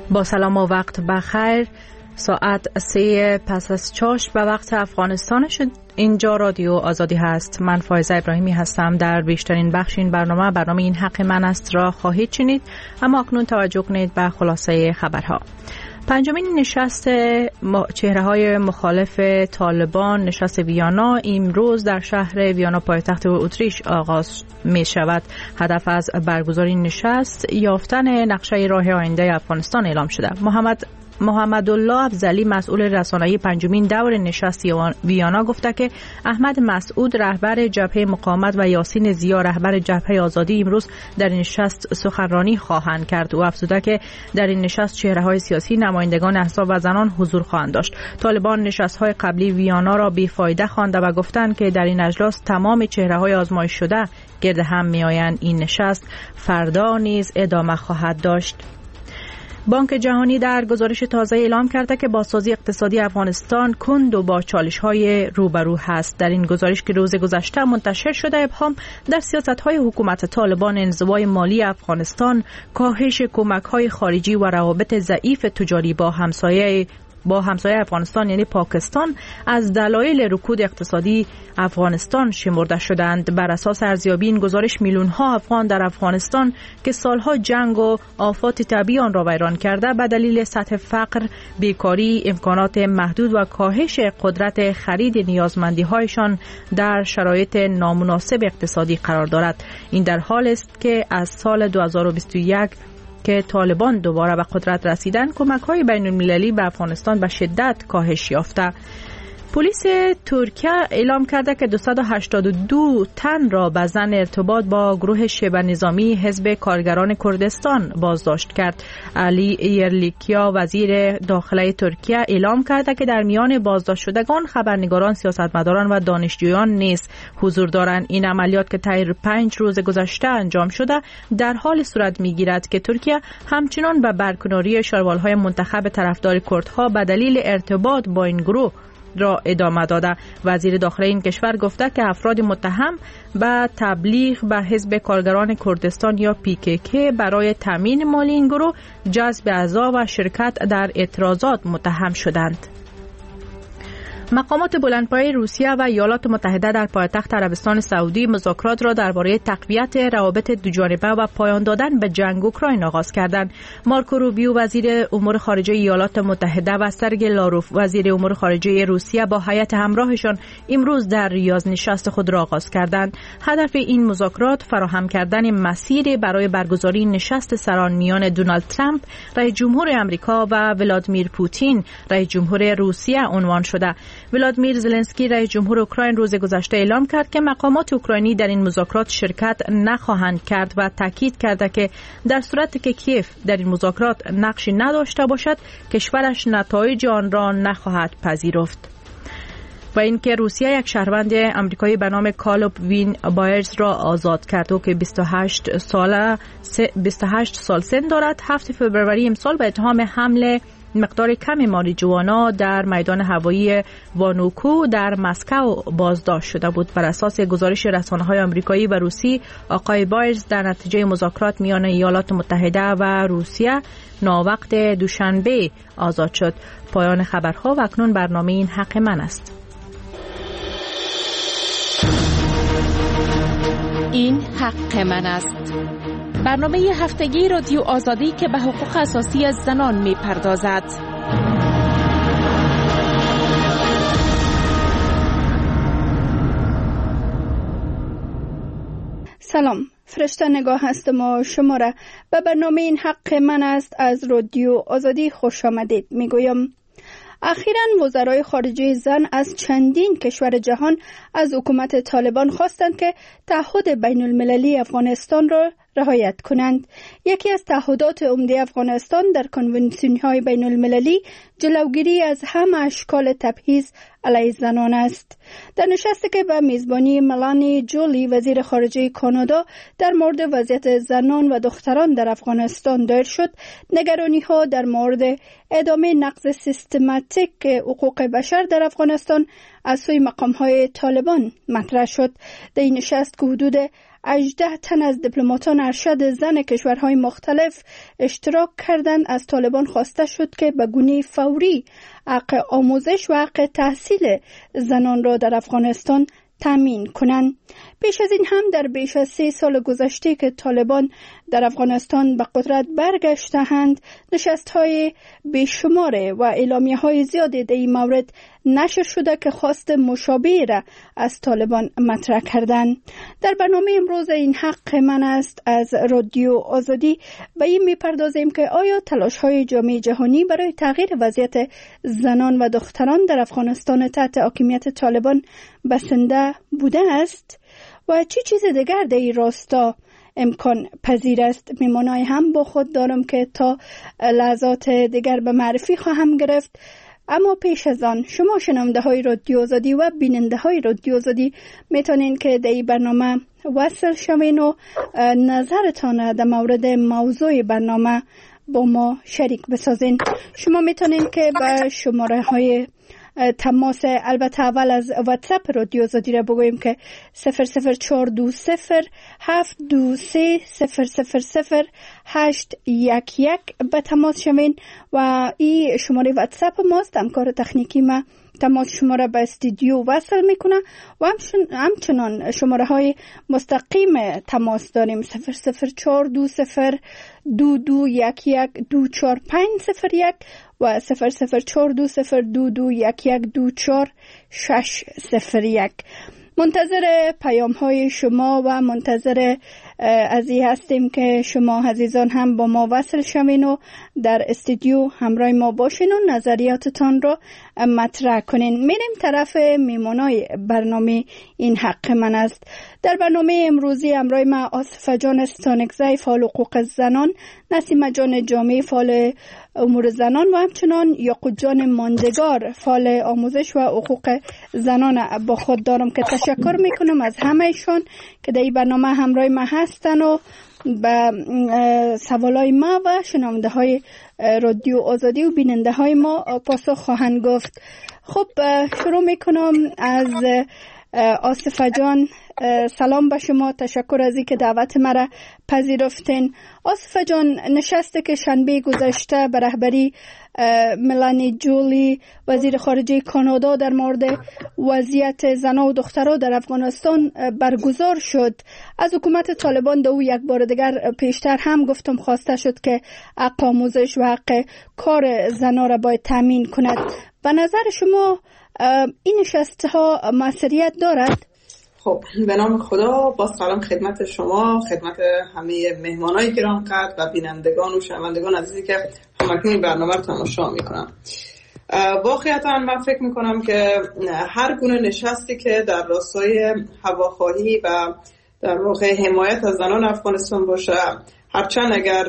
با سلام و وقت بخیر. ساعت 3 پس از چاش به وقت افغانستان شد. اینجا رادیو آزادی هست. من فایزه ابراهیمی هستم. در بیشترین بخش این برنامه این حق من است را خواهید شنید، اما اکنون توجه کنید به خلاصه خبرها. پنجمین نشست چهره‌های مخالف طالبان، نشست ویانا، امروز در شهر ویانا پایتخت اتریش آغاز می شود. هدف از برگزاری نشست یافتن نقشه راه آینده افغانستان اعلام شده. محمد الله افضلی مسئول رسانه‌ای پنجمین دور نشست ویانا گفته که احمد مسعود رهبر جبهه مقاومت و یاسین زیا رهبر جبهه آزادی امروز در این نشست سخنرانی خواهند کرد. او افزوده که در این نشست چهره‌های سیاسی، نمایندگان احزاب و زنان حضور خواهند داشت. طالبان نشست‌های قبلی ویانا را بی‌فایده خوانده و گفتند که در این اجلاس تمام چهره‌های آزمایش شده گرد هم می‌آیند. این نشست فردا نیز ادامه خواهد داشت. بانک جهانی در گزارش تازه اعلام کرده که بازسازی اقتصادی افغانستان کند و با چالش‌های روبرو هست. در این گزارش که روز گذشته منتشر شده، ابهام در سیاست‌های حکومت طالبان، انزوای مالی افغانستان، کاهش کمک‌های خارجی و روابط ضعیف تجاری با همسایه افغانستان یعنی پاکستان از دلایل رکود اقتصادی افغانستان شمرده شدند. بر اساس ارزیابی این گزارش میلیون‌ها افغان در افغانستان که سالها جنگ و آفات طبیعی آن را ویران کرده به دلیل سطح فقر، بیکاری، امکانات محدود و کاهش قدرت خرید نیازمندی‌هایشان در شرایط نامناسب اقتصادی قرار دارد. این در حال است که از سال 2021 که طالبان دوباره به قدرت رسیدن، کمک‌های بین‌المللی به افغانستان به شدت کاهش یافته. پلیس ترکیه اعلام کرده که 282 تن را به ظن ارتباط با گروه شبه نظامی حزب کارگران کردستان بازداشت کرد. علی ایرلیکیا وزیر داخله ترکیه اعلام کرده که در میان بازداشت شدگان خبرنگاران، سیاستمداران و دانشجویان نیز حضور دارند. این عملیات که طی 5 روز گذشته انجام شده در حال صورت می‌گیرد که ترکیه همچنان به برکناری شاروال‌های منتخب طرفدار کردها به دلیل ارتباط با این گروه را ادامه داده. وزیر داخله این کشور گفته که افراد متهم به تبلیغ به حزب کارگران کردستان یا PKK برای تامین مالی این گروه، جذب اعضا و شرکت در اعتراضات متهم شدند. مقامات بلندپایه روسیه و ایالات متحده در پایتخت عربستان سعودی مذاکرات را درباره تقویت روابط دوجانبه و پایان دادن به جنگ اوکراین آغاز کردند. مارکو روبیو وزیر امور خارجه ایالات متحده و سرگئی لاروف وزیر امور خارجه روسیه با هیئت همراهشان امروز در ریاض نشست خود را آغاز کردند. هدف این مذاکرات فراهم کردن مسیر برای برگزاری نشست سران میان دونالد ترامپ رئیس جمهور آمریکا و ولادیمیر پوتین رئیس جمهور روسیه عنوان شده. ولادیمیر زلنسکی رئیس جمهور اوکراین روز گذشته اعلام کرد که مقامات اوکراینی در این مذاکرات شرکت نخواهند کرد و تاکید کرده که در صورتی که کیف در این مذاکرات نقشی نداشته باشد، کشورش نتایج آن را نخواهد پذیرفت. و اینکه روسیه یک شهروند آمریکایی به نام کالوب وین بایرز را آزاد کرد، او که 28 سال سن دارد. 7 فوریه امسال به اتهام حمل مقدار کمی ماریجوانا در میدان هوایی وانوکو در مسکو بازداشت شده بود. بر اساس گزارش رسانه‌های آمریکایی و روسی، آقای بایرز در نتیجه مذاکرات میان ایالات متحده و روسیه ناوقت دوشنبه آزاد شد. پایان خبرها و اکنون برنامه این حق من است. این حق من است. برنامه هفتگی رادیو آزادی که به حقوق اساسی از زنان می‌پردازد. سلام، فرشته نگاه هستم و شما را به برنامه این حق من است از رادیو آزادی خوش آمدید میگویم. اخیراً وزرای خارجه زن از چندین کشور جهان از حکومت طالبان خواستند که تعهد بین المللی افغانستان را رعایت کنند. یکی از تعهدات عمده افغانستان در کنوانسیون‌های بین المللی جلوگیری از همه اشکال تبعیض علیه زنان است. در نشستی که به میزبانی ملانی جولی وزیر خارجه کانادا در مورد وضعیت زنان و دختران در افغانستان دایر شد، نگرانی‌ها در مورد ادامه نقض سیستماتیک حقوق بشر در افغانستان از سوی مقام‌های طالبان مطرح شد. در این نشست که حدود 18 تن از دیپلماتان ارشد زن کشورهای مختلف اشتراک کردند. از طالبان خواسته شد که به گونه فوری حق آموزش و حق تحصیل زنان را در افغانستان تامین کنند. پیش از این هم در بیش از 3 سال گذشته که طالبان در افغانستان به قدرت برگشته‌اند، نشست‌های بیشمار و اعلامیه‌های زیادی در این مورد نشر شده که خواست مشابه را از طالبان مطرح کردند. در برنامه امروز این حق من است از رادیو آزادی به این می‌پردازیم که آیا تلاش‌های جامعه جهانی برای تغییر وضعیت زنان و دختران در افغانستان تحت حاکمیت طالبان بسنده بوده است و چه چیز دیگر در این راستا امکان پذیر است. میمانای هم با خود دارم که تا لحظات دیگر به معرفی خواهم گرفت. اما پیش از آن شما شنونده های رادیو آزادی و بیننده های رادیو آزادی میتونین که در این برنامه وصل شوین و نظرتان در مورد موضوع برنامه با ما شریک بسازین. شما میتونین که به شماره های تماس، البته اول از واتساپ رادیو آزادی را بگویم که 0042072000811 به تماس شوین و این شماره واتساپ ماست. همکار تکنیکی ما تماس شما را به استودیو وصل میکنه و همچنان شماره های مستقیم تماس داریم 0042022112450 و 004202211240601. منتظر پیام های شما و منتظر از این هستیم که شما عزیزان هم با ما وصل شوین و در استودیو همراه ما باشین و نظریاتتان رو مطرح کنین. میریم طرف میمونای برنامه این حق من است. در برنامه امروزی همراه ما آصفه جان استانکزی فعال حقوق زنان، نسیمه جان جامعی فعال امور زنان و همچنان یاقوت جان ماندگار فعال آموزش و حقوق زنان با خود دارم که تشکر میکنم از همهشان که در این برنامه همراه ما هستن و به سوالای ما و شنونده های رادیو آزادی و بیننده های ما پاسخ خواهند گفت. خب شروع میکنم از آصفه جان. سلام به شما، تشکر از اینکه دعوت مرا پذیرفتین. آصفه جان، نشسته که شنبه گذشته به رهبری ملانی جولی وزیر خارجه کانادا در مورد وضعیت زنان و دختران در افغانستان برگزار شد، از حکومت طالبان دو یک بار دیگر پیشتر هم گفتم خواسته شد که حق آموزش و حق کار زنان را باید تامین کند. به نظر شما این نشست ها موثریت دارد؟ خب به نام خدا، با سلام خدمت شما، خدمت همه مهمانای گران قدر و بینندگان و شنوندگان عزیزی که همکنون برنامه رو تماشا میکنم. واقعیتا من فکر میکنم که هر گونه نشستی که در راستای هواخواهی و در واقع حمایت از زنان افغانستان باشه، هرچند اگر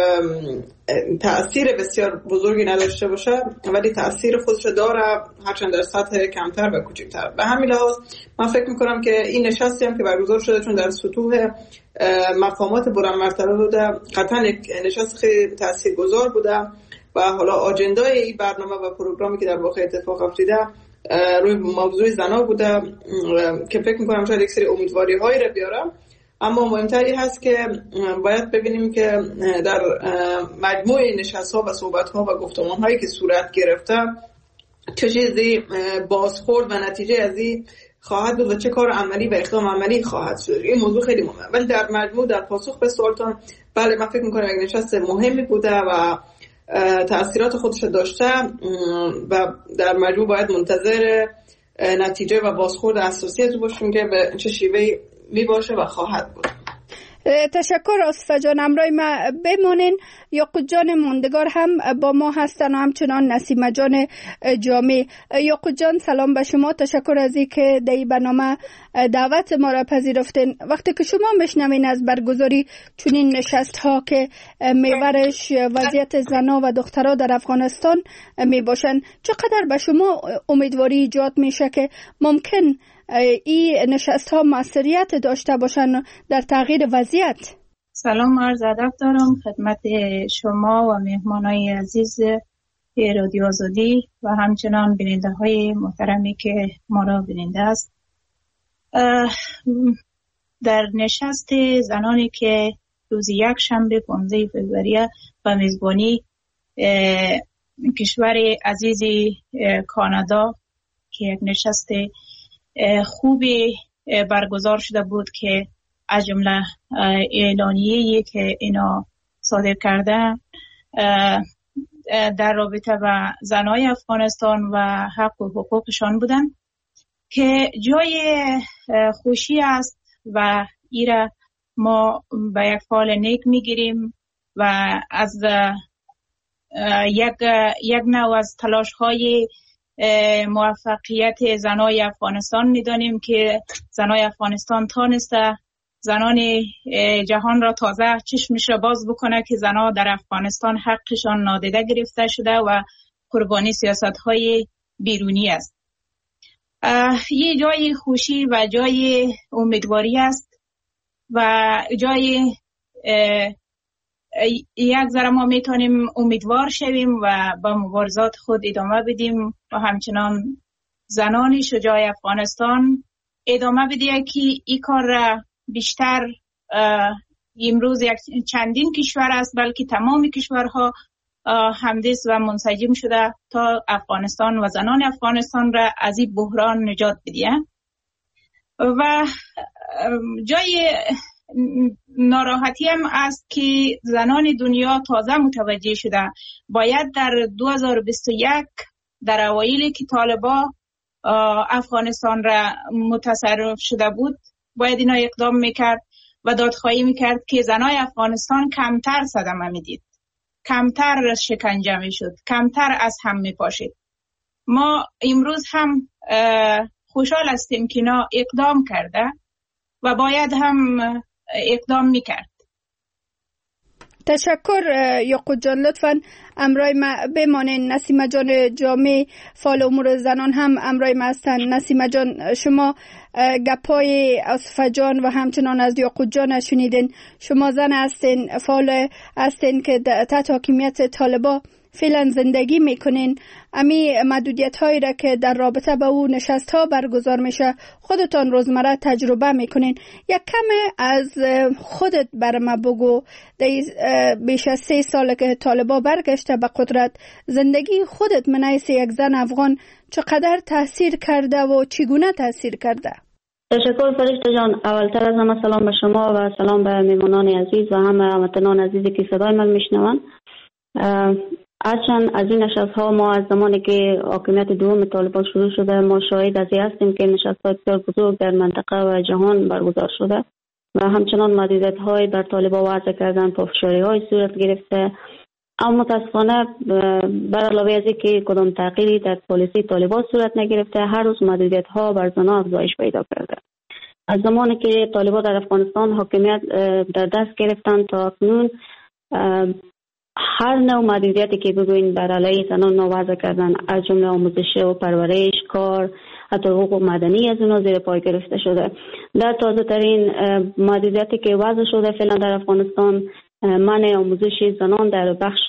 تأثیر بسیار بزرگی نداشته باشه ولی تأثیر خودش داره، هرچند در سطح کمتر و کوچکتر. به همین لحاظ من فکر میکنم که این نشستی هم که برگزار شده چون در سطوح مقامات بلند مرتبه بوده، قطعا یک نشست خیلی تاثیرگذار بوده و حالا آجندای این برنامه و پروگرامی که در واقع اتفاق افتاده روی موضوع زنا بوده که فکر میکنم شاید یک سری امیدواری هایی رو بیارم. اما مهمتری هست که باید ببینیم که در مجموع نشست‌ها و صحبت‌ها و گفتمان‌هایی که صورت گرفته چه چیزی بازخورد و نتیجه از این خواهد بود و چه کار عملی و اقدام عملی خواهد شد. این موضوع خیلی مهمه. ولی در مجموع در پاسخ به سوالتان، بله من فکر می‌کنم یک نشست مهمی بوده و تأثیرات خودش داشته و در مجموع باید منتظر نتیجه و بازخورد اساسی از باشیم که به چه شیوهی می باشه و خواهد بود. تشکر آصفه جان. همراه ما بمانین. یاقوت جان ماندگار هم با ما هستن و همچنان نسیمه جان جامعی. یاقوت جان سلام به شما، تشکر از این که در این برنامه دعوت ما را پذیرفتین. وقتی که شما میشنوین از برگزاری چنین نشست ها که محورش وضعیت زنان و دختران در افغانستان می باشن، چقدر به شما امیدواری ایجاد میشه که ممکن این نشست ها موثریت داشته باشن در تغییر وضعیت؟ سلام، عرض ادب دارم خدمت شما و مهمانای عزیز رادیو آزادی و همچنان بیننده های محترمی که ما را بیننده است. در نشست زنانی که روز یک شنبه 15 فوریه به میزبانی کشور عزیز کانادا که یک نشست خوبی برگزار شده بود که از جمله اعلامیه‌ای که اینا صادر کرده در رابطه با زنای افغانستان و حق و حقوقشان بودن که جای خوشی است و ایره ما به یک فال نیک میگیریم و از یک نوع از تلاش های موفقیت زنای افغانستان میدانیم که زنای افغانستان تانسته زنان جهان را تازه چشمش را باز بکنه که زنها در افغانستان حقشان نادیده گرفته شده و قربانی سیاست های بیرونی است. یه جای خوشی و جای امیدواری است و جای یک ذره ما میتونیم امیدوار شویم و با مبارزات خود ادامه بدیم و همچنان زنان شجاع افغانستان ادامه بده که این کار را بیشتر امروز یک چندین کشور است بلکه تمام کشورها همدست و منسجم شده تا افغانستان و زنان افغانستان را از این بحران نجات بده. و جای ناراحتی هم است که زنان دنیا تازه متوجه شده باید در 2021 در اوایل که طالبا افغانستان را متصرف شده بود باید اینا اقدام میکرد و دادخواهی میکرد که زنای افغانستان کمتر صدمه میدید، کمتر شکنجه میشد، کمتر از هم میپاشید. ما امروز هم خوشحال هستیم که اینا اقدام کرده و باید هم اقدام میکرد. تشکر یعقوب جان. لطفاً امرای ما بمانین. نسیمه جان جامع فعال امور زنان هم امرای ما هستن. نسیمه جان شما گپای اصفه جان و همچنان از یعقوب جان شنیدین. شما زن هستین، فعال هستین که تحت حاکمیت طالبا فعلا زندگی میکنین. امی محدودیت هایی را که در رابطه با او نشست ها برگزار میشه خودتان روزمره تجربه میکنین. یک کم از خودت بر ما بگو. بیش از 3 سال که طالبا برگشته به قدرت، زندگی خودت من حیث یک زن افغان چقدر تاثیر کرده و چگونه تاثیر کرده؟ تشکر فرشته جان. اولتر از همه سلام به شما و سلام به میمونان عزیز و همه هموطنان عزیزی که صدای من میشنون. هرچند از این نشست ها ما از زمانی که حاکمیت دوم طالبان شروع شده ما شاهد از این هستیم که نشست های بسیار بزرگ در منطقه و جهان برگزار شده و همچنان محدودیت های بر طالبان وضع کردن، پافشاری های صورت گرفته. اما متاسفانه بر علاوه از اینکه کدام تغییری در پالیسی طالبان صورت نگرفته، هر روز محدودیت ها بر زنان افزایش پیدا کرده. از زمانی که طالبان در افغانستان حاکمیت در دست گرفتن تا اکنون هر نوع محدودیتی که بگوین بر علیه زنان وضع کردن، از جمله آموزش و پرورش، کار، حتی حقوق مدنی از اونها زیر پای گرفته شده. در تازه ترین محدودیتی که وضع شده فعلا در افغانستان منع آموزش زنان در بخش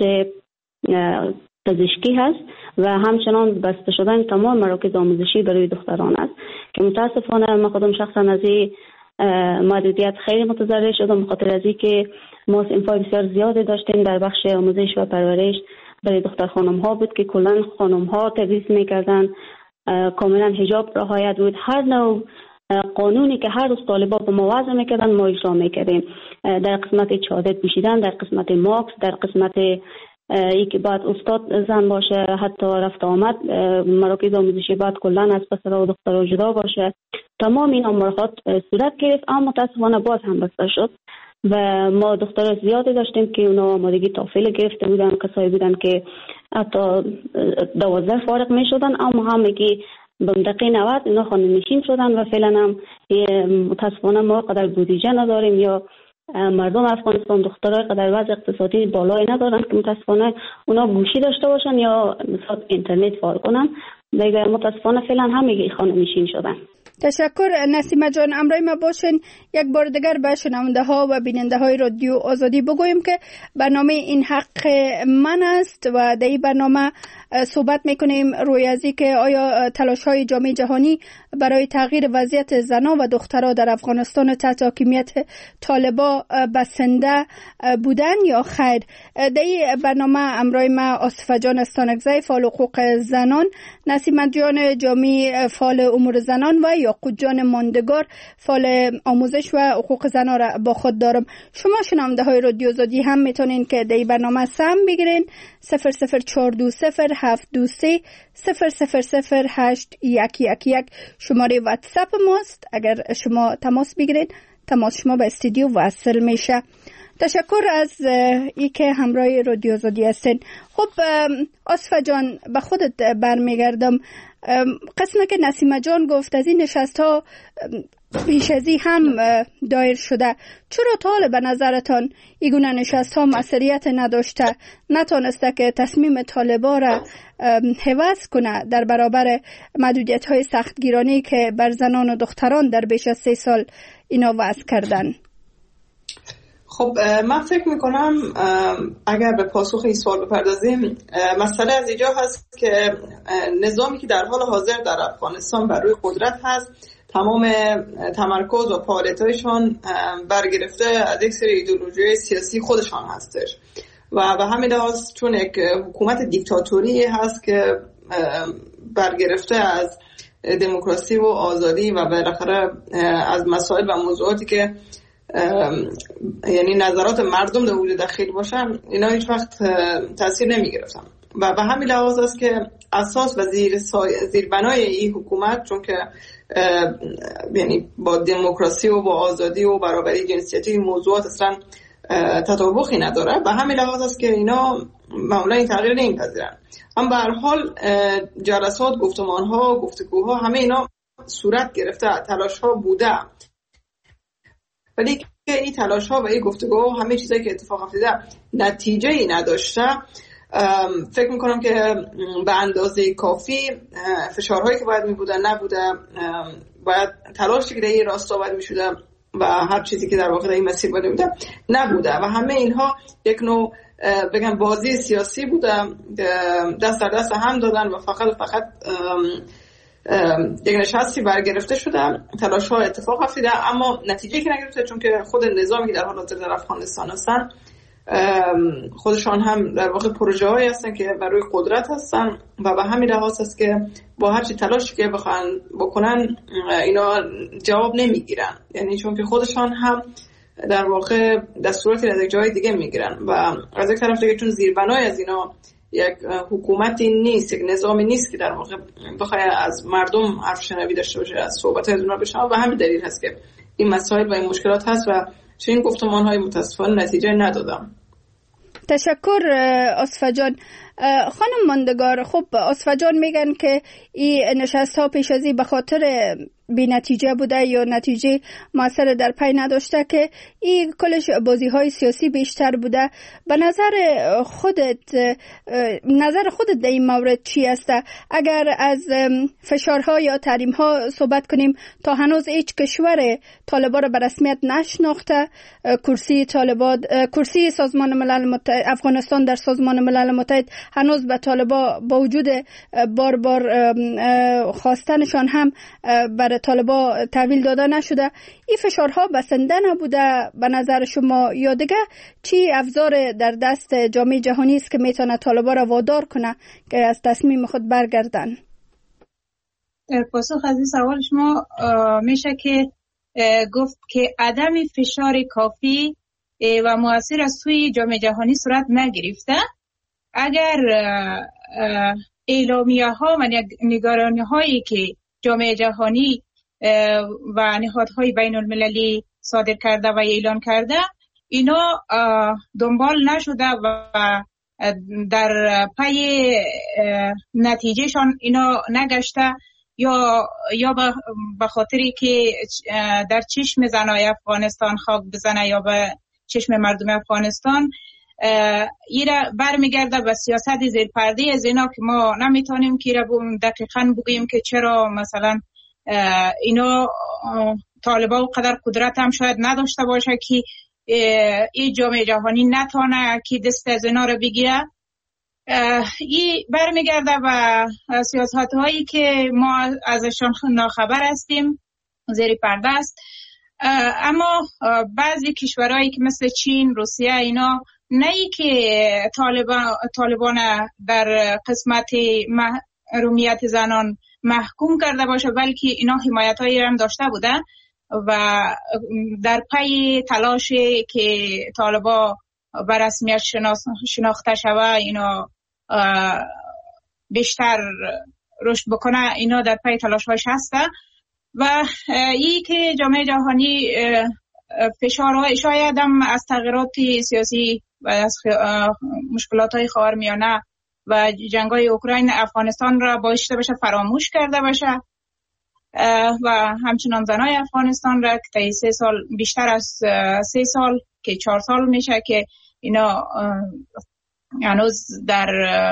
پزشکی هست و همچنان بسته شدن تمام مراکز آموزشی برای دختران است که متاسفانه من خودم شخصا از این محدودیت خیلی متضرر شدم، بخاطر از اینکه ما صنف‌های بسیار زیادی داشتیم در بخش آموزش و پرورش برای دختر خانم ها بود که کلا خانم ها تدریس میکردن، کاملا حجاب رعایت بود. هر نوع قانونی که هر روز طالبا به ما وضع میکردن ما اجرا میکردیم، در قسمت چادر پوشیدن، در قسمت ماکس، در قسمت یکی بعد استاد زن باشه، حتی رفت آمد مراکز آموزشی بعد کلا از پسرها و دخترها جدا باشه. تمام این امورات صورت گرفت اما متاسفانه باز هم بسته شد و ما دخترها زیادی داشتیم که اونا آمادگی تافل گرفته بودن، کسایی بودن که حتی 12 فارغ می شدن اما هم که به دقیقه 90 اینا خانه نشین شدن و فعلا هم متاسفانه ما قدر بودجه نداریم یا مردم افغانستان دخترای قدر وضع اقتصادی بالایی ندارن که متاسفانه اونا گوشی داشته باشن یا مثلا اینترنت فعال کنن. دیگه متاسفانه فعلا همه خانه نشین شدن. تشکر نسیمه جان. امروز ما باشین یک بار دیگر به شنونده ها و بیننده های رادیو آزادی بگوییم که برنامه این حق من است و در این برنامه صحبت میکنیم روی از این که آیا تلاش های جامعه جهانی برای تغییر وضعیت زنان و دخترها در افغانستان تحت حاکمیت طالبان بسنده بودن یا خیر. در این برنامه امروز ما آصفه جان استانکزی فعال حقوق زنان، نسیمه جان جامی فعال امور زنان و یاقوت جان ماندگار فعال آموزش و حقوق زنان را با خود دارم. شما شنونده های رادیو آزادی هم میتونین که در این برنامه سهم بگیرین. 0042723000811 شماره واتساپ ماست. اگر شما تماس بگیرین تماس شما به استودیو وصل میشه. تشکر از ای که همراه رادیو آزادی هستین. خب آصفه جان به خودت برمیگردم. قسمه که نسیمه جان گفت از این نشست ها پیش ازی هم دایر شده، چرا تا حالا به نظرتان ایگونه نشست ها مسئولیت نداشته، نتانسته که تصمیم طالبان را حفظ کنه در برابر محدودیت های سختگیرانی که بر زنان و دختران در بیش از 3 سال اینا وضع کردن؟ خب من فکر میکنم اگر به پاسخ این سوال بپردازیم، مسئله از اینجا هست که نظامی که در حال حاضر در افغانستان بر روی قدرت هست، تمام تمرکز و فعالیت‌هایشان برگرفته از یک سری ایدئولوژی سیاسی خودشان هستش و به همین لحاظ چون یک حکومت دیکتاتوری هست که برگرفته از دموکراسی و آزادی و بالاخره از مسائل و موضوعاتی که یعنی نظرات مردم در وجود داخل باشن، اینا هیچ وقت تاثیر نمی گرفتن و به همین لحاظ است که اساس و زیربنای این حکومت، چون که یعنی با دموکراسی و با آزادی و برابری جنسیتی موضوعات اصلا تطابقی نداره، به همین لحاظ است که اینا معمولا این تغییر نمیپذیرن. اما به هر حال جلسات، گفتمان‌ها، گفتگوها، همه اینا صورت گرفته، تلاش‌ها بوده، ولی که این تلاش‌ها و این گفتگوها، همه چیزایی که اتفاق افتاده نتیجه‌ای نداشته. فکر میکنم که به اندازه کافی فشارهایی که باید میبودن نبوده، باید تلاشی که در این راستا باید میشوده و هر چیزی که در واقع در این مسیر باید میبوده نبوده و همه اینها یک نوع بگم بازی سیاسی بوده، دست در دست هم دادن و فقط یک نشستی برگرفته شده، تلاش ها اتفاق افتاده اما نتیجه که نگرفته، چون که خود نظامی که در حال حاضر در افغانستان هستن خودشان هم در واقع پروژه هایی هستن که برای قدرت هستن و به همین لحاظ است که با هر چی تلاشی که بخوان بکنن اینا جواب نمیگیرن، یعنی چون که خودشان هم در واقع دستوراتی از یک جای دیگه میگیرن و از یک طرف دیگه چون زیربنای از اینا یک حکومتی نیست، یک نظامی نیست که در واقع بخواد از مردم حرف شنوی داشته باشه، از صحبت‌های از اونها بشنوه و همین دلیل هست که این مسائل و این مشکلات هست و چه این گفتمان‌های متأسفانه نتیجه ندادم. تشکر آصفه جان. خانم ماندگار، خب آصفه جان میگن که این نشست ها پیش ازی به خاطر بی نتیجه بوده یا نتیجه موثر در پی نداشته که این کلش بازی های سیاسی بیشتر بوده. به نظر خودت در این مورد چی است؟ اگر از فشارها یا تحریم ها صحبت کنیم، تا هنوز هیچ کشور طالبان را به رسمیت نشناخته. کرسی سازمان ملل متحد، افغانستان در سازمان ملل متحد هنوز به طالبان با وجود بار خواستنشان هم برای طالبان تحویل داده نشده. این فشارها بسنده نبوده به نظر شما یا دیگه چی ابزار در دست جامعه جهانی است که میتونه طالبان را وادار کنه که از تصمیم خود برگردن؟ پاسخ از این سوال شما میشه که گفت که عدم فشار کافی و مؤثر از سوی جامعه جهانی صورت نگرفته. اگر اعلامیه ها و نگرانی هایی که جامعه جهانی و نهادهای بین المللی صادر کرده و اعلان کرده اینا دنبال نشده و در پی نتیجهشان اینا نگشته یا به خاطری که در چشم زنای افغانستان خاک بزنه یا به چشم مردم افغانستان ایره برمیگرده به سیاست زیر پرده از اینا که ما نمیتونیم که دقیقاً بگوییم که چرا مثلا اینا طالبان قدر قدرت هم شاید نداشته باشه که این جامعه جهانی نتانه که دست از اینا رو بگیره. این برمیگرده به سیاست هایی که ما ازشان ناخبر هستیم، زیر پرده است. اما بعضی کشورهایی که مثل چین، روسیه، اینا نه ای که طالبان در قسمت محرومیت زنان محکوم کرده باشه، بلکه اینا حمایت هایی هم داشته بودن و در پی تلاش که طالبان به رسمیت شناخته شوه، اینا بیشتر رشد بکنه، اینا در پی تلاش هاش هسته. و این که جامعه جهانی فشارهای شاید هم از تغییرات سیاسی و از مشکلات های خاورمیانه و جنگ های اوکراین افغانستان را باعث بشه فراموش کرده باشه و همچنان زنای افغانستان را که تا 3 سال، بیشتر از 3 سال که 4 سال میشه که اینا هنوز در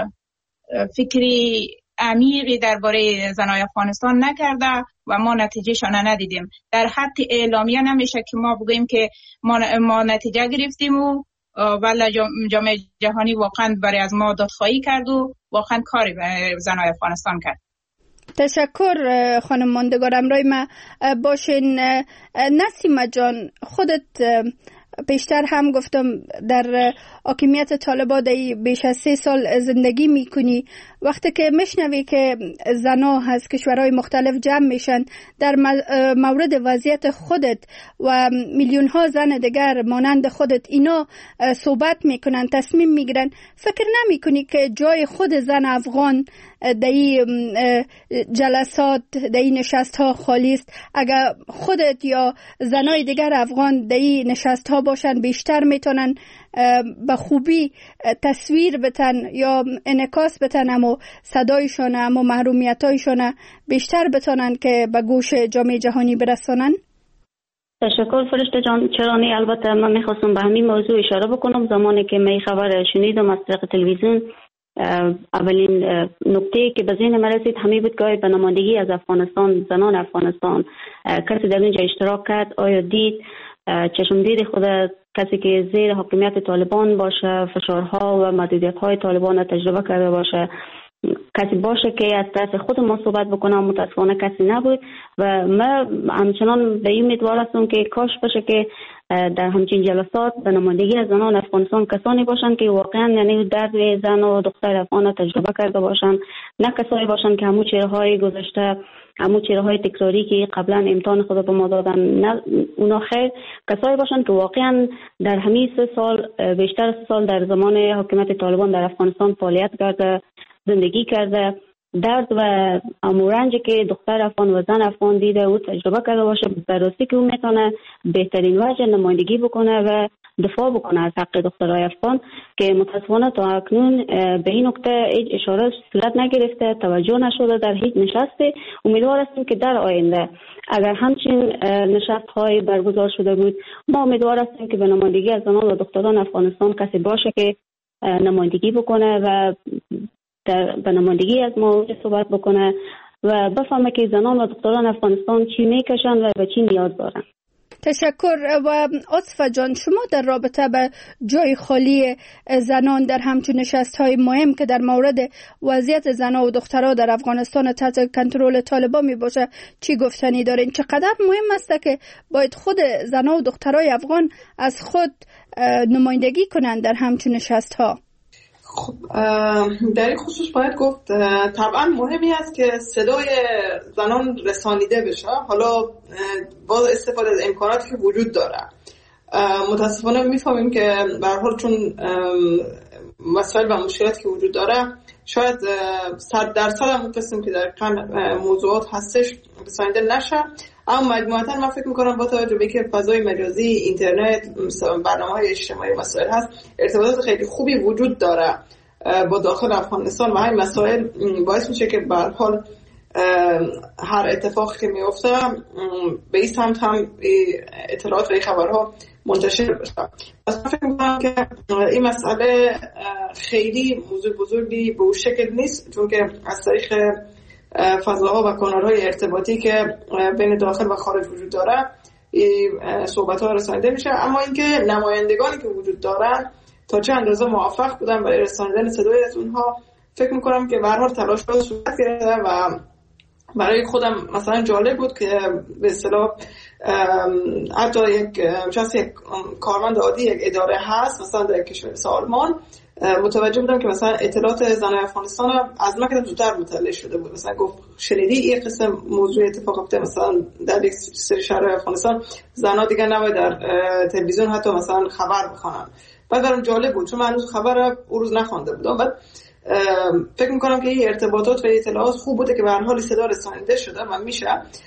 فکری عمیقی درباره زنای افغانستان نکرده و ما نتیجه شان ندیدیم. در حد اعلامیه نمیشه که ما بگیم که ما نتیجه گرفتیم و ولی جامعه جهانی واقعا برای از ما دادخواهی کرد و واقعا کاری به زنای افغانستان کرد. تشکر خانم ماندگار. امروز ما باشین. نسیمه جان، خودت پیشتر هم گفتم در حاکمیت طالبان بیش از 3 سال زندگی میکنی. وقتی که میشنوی که زنا از کشورهای مختلف جمع میشن در مورد وضعیت خودت و میلیون ها زن دیگر مانند خودت اینا صحبت میکنن، تصمیم میگیرن، فکر نمیکنی که جای خود زن افغان در این جلسات، در این نشست ها خالی است؟ اگر خودت یا زنای دیگر افغان در این نشست ها باشن، بیشتر میتونن به خوبی تصویر بتن یا انعکاس بتن اما صدایشون، اما محرومیتایشون بیشتر بتونن که به گوش جامعه جهانی برسانن. تشکر فرشته جان. چرا نه، البته من میخواستم به همین موضوع اشاره بکنم. زمانی که می خبر شنیدم از طریق تلویزیون، اولین نکته که به ذهن من رسید همین بود که به نمایندگی از افغانستان، زنان افغانستان کسی در اینجا اشتراک کرد؟ آیا دید چشم دید خود کسی که زیر حاکمیت طالبان باشه، فشارها و محدودیت‌های طالبان را تجربه کرده باشه، کسی باشه که از طرف خود ما صحبت بکنم؟ متاسفانه کسی نبود و من همچنان به این امیدوار هستم که کاش باشه که در همچین جلسات به نمایندگی از زنان افغانستان کسانی باشن که واقعا یعنی درد زن و دختر افغان تجربه کرده باشن، نه کسایی باشن که همون چهره‌های گذشته، همون چهره‌های تکراری که قبلا امتحان خود به ما دادن، نه اونا خیر، کسایی باشن که واقعا در همین 3 سال، بیشتر از 3 سال در زمان حکومت طالبان در افغانستان فعالیت کرده، زندگی کرده، درد و امورنجی که دختر افغان و زن افغان دیده و تجربه کرده باشه، بررسی که اون میتونه بهترین وجه نمایندگی بکنه و دفاع بکنه از حق دخترای افغان که متاسفانه تا اکنون به این نکته هیچ اشاره صورت نگرفته، توجه نشده در هیچ نشستی. امیدوار هستیم که در آینده اگر همچین نشست های برگزار شده بود، ما امیدوار هستیم که به نمایندگی از زنان و دختران افغانستان کسی باشه که نمایندگی بکنه و به نمایندگی از ما صحبت بکنه و بفهمه که زنان و دختران افغانستان چی میکشن و به چی نیاز دارن. تشکر. و عاطفه جان، شما در رابطه به جای خالی زنان در همچون نشست‌های مهم که در مورد وضعیت زنان و دخترها در افغانستان تحت کنترل طالبان می باشه چی گفتنی دارین؟ چقدر مهم است که باید خود زنان و دخترای افغان از خود نمایندگی کنند در همچون نشست‌ها؟ خب در این خصوص باید گفت طبعا مهمی است که صدای زنان رسانیده بشه. حالا با استفاده از امکاناتی که وجود داره. متاسفانه میفهمیم که به هر حال چون مسائل و مشکلاتی که وجود داره شاید 100% هم قسم که در موضوعات هستش رسانیده نشه، اما مجموعاً من فکر میکنم با توجه به که فضای مجازی، اینترنت، برنامه‌های اجتماعی مسائل هست، ارتباطات خیلی خوبی وجود داره با داخل افغانستان و همین مسائل باعث میشه که به هر حال هر اتفاقی که میفته به این سمت هم اطلاعات و خبرها منتشر بشه. پس من فکر میکنم که این مسئله خیلی موضوع بزرگی به اون شکل نیست، چون که از طریق فضاها و کانال‌های ارتباطی که بین داخل و خارج وجود داره صحبت‌ها رسانیده میشه. اما اینکه نمایندگانی که وجود دارن تا چه اندازه موفق بودن برای رسانیدن صدای از اونها، فکر میکنم که به هر حال تلاش‌ها صورت گرفته و برای خودم مثلا جالب بود که به اصطلاح حتی یک کارمند عادی یک اداره هست مثلا در کشور آلمان، متوجه بودم که مثلا اطلاعات زنای افغانستان از من زودتر مطلع شده بود. مثلا گفت شنیدی این قسم موضوع اتفاق افتاده مثلا در یک سری شهرهای افغانستان زنها دیگه نباید در تلویزیون حتی مثلا خبر بخونن. بعد برام جالب بود چون من هنوز خبر اون روز نخوانده بودم. بعد فکر میکنم که این ارتباطات و اطلاعات خوب بوده که به هر حال صدا رسانیده شده و میشه.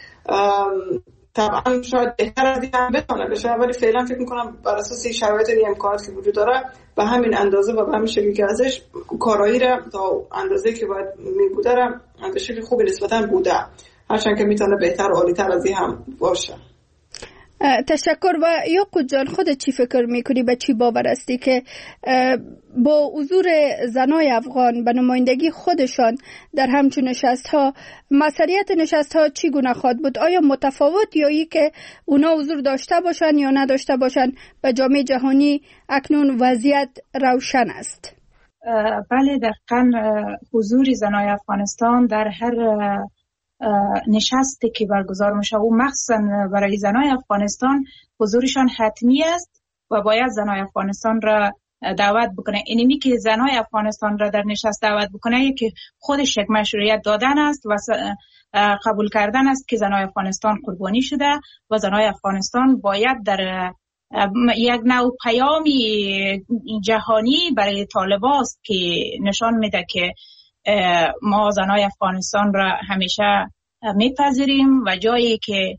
طبعا شاید بهتر از این هم بتونه بشه، ولی فعلا فکر میکنم بر اساس این شرایط و امکاناتی که وجود داره به همین اندازه و به همین شکلی که ازش کارایی را تا اندازه‌ای که باید میبوده را به شکل خوبی نسبتا بوده، هرچند که میتونه بهتر و عالی‌تر از این هم باشه. تشکر. و یعقوب جان، خودت چی فکر میکنی، به چی باور هستی که با حضور زنای افغان به نمایندگی خودشان در همچون نشست ها مسئولیت نشست ها چی گونه خواهد بود؟ آیا متفاوت یا ای که اونا حضور داشته باشن یا نداشته باشن به جامعه جهانی اکنون وضعیت روشن است؟ بله، دقیقاً حضور زنای افغانستان در هر نشستی که برگزار میشه و مخصوصا برای زنای افغانستان حضورشان حتمی است و باید زنای افغانستان را دعوت بکنه. اینمی که زنای افغانستان را در نشست دعوت بکنه که خودش یک مشروعیت دادن است و قبول کردن است که زنای افغانستان قربانی شده و زنای افغانستان باید در یک نوع پیامی جهانی برای طالبان است که نشان میده که ما زنای افغانستان را همیشه میپذیریم و جایی که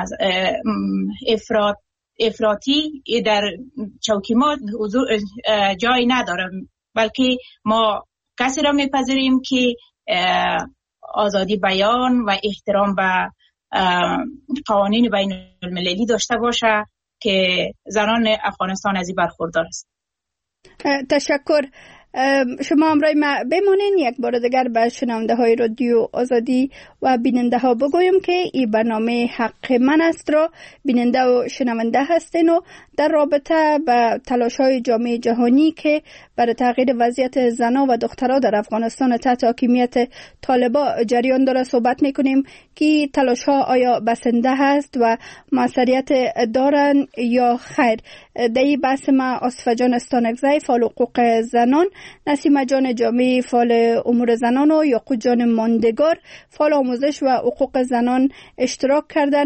افراطی در چوکی ما جایی نداره، بلکه ما کسی را میپذیریم که آزادی بیان و احترام به قوانین بین المللی داشته باشه که زنان افغانستان از این برخوردار است. تشکر. شما همراه ما بمانین. یک بار دیگر به شنونده های رادیو آزادی و بیننده ها بگویم که این برنامه حق من است را بیننده و شنونده هستین و در رابطه به تلاش های جامعه جهانی که برای تغییر وضعیت زنان و دخترها در افغانستان تحت حاکمیت طالبان جریان داره صحبت میکنیم که تلاش ها آیا بسنده هست و موثریت دارن یا خیر. در این بحث ما آصفه جان استانکزی فعال حقوق زنان، نسیمه جان جامعی فعال امور زنان و یعقوب جان ماندگار فعال آموزش و حقوق زنان اشتراک کردن.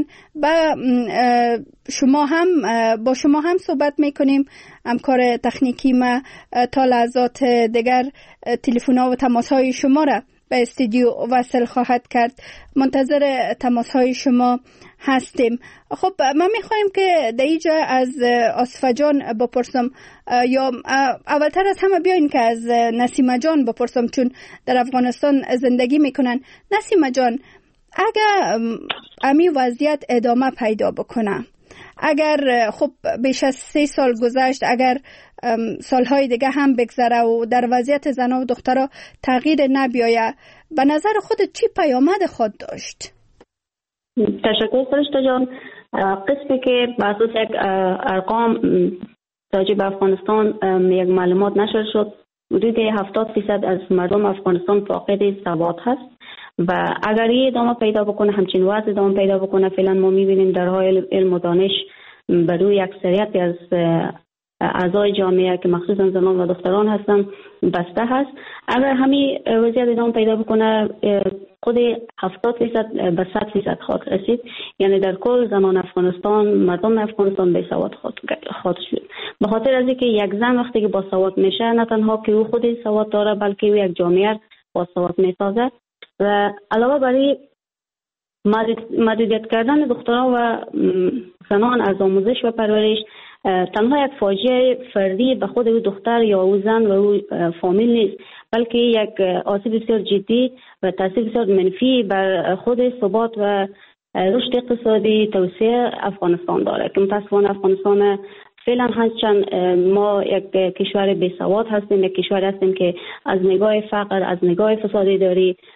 با شما هم صحبت میکنیم. همکار تکنیکی ما تا لحظات دیگر تلفن‌ها و تماس‌های شما را به استودیو وصل خواهد کرد. منتظر تماس‌های شما هستیم. خب من میخوایم که در اینجا از آصفه جان بپرسم، یا اولتر از همه بیاین که از نسیمه جان بپرسم چون در افغانستان زندگی میکنن. نسیمه جان، اگر امی وضعیت ادامه پیدا بکنه، اگر خب بیش از 3 سال گذشت، اگر سالهای دیگه هم بگذره و در وضعیت زنان و دخترها تغییر نبیایه، به نظر خودت چی پیامد خود داشت؟ تشکر فرشته جان. قسمی که به اساس یک ارقام راجع به افغانستان یک معلومات نشر شد، حدود 70% از مردم افغانستان فاقد سواد هست و اگر این ادامه پیدا بکنه، همچین وضع ادامه پیدا بکنه، فعلا ما میبینیم در حال علم و دانش بر روی اکثریت از اعضای جامعه که مخصوصا زنان و دختران هستن بسته هست. اگر همین وضعیت ادامه پیدا بکنه، خود 70% به 100% خواهد رسید. یعنی در کل زنان افغانستان، مردم افغانستان بی سواد خواهد شد. به خاطر از اینکه یک زن وقتی که با سواد میشه، نه تنها که او خود سواد داره، بلکه او یک جامعه با سواد میسازه. و علاوه بر این محدودیت کردن دختران و زنان از آموزش و پرورش تنها یک فاجعه فردی به خود او دختر یا او زن و او فامیل نیست، بلکه یک آسیب بسیار جدی و تاثیر بسیار منفی بر خود ثبات و رشد اقتصادی توسعه افغانستان داره که متاسفانه افغانستان فعلا هرچند ما یک کشور بی‌سواد هستیم، یک کشور هستیم که از نگاه فقر، از نگاه فساد اداری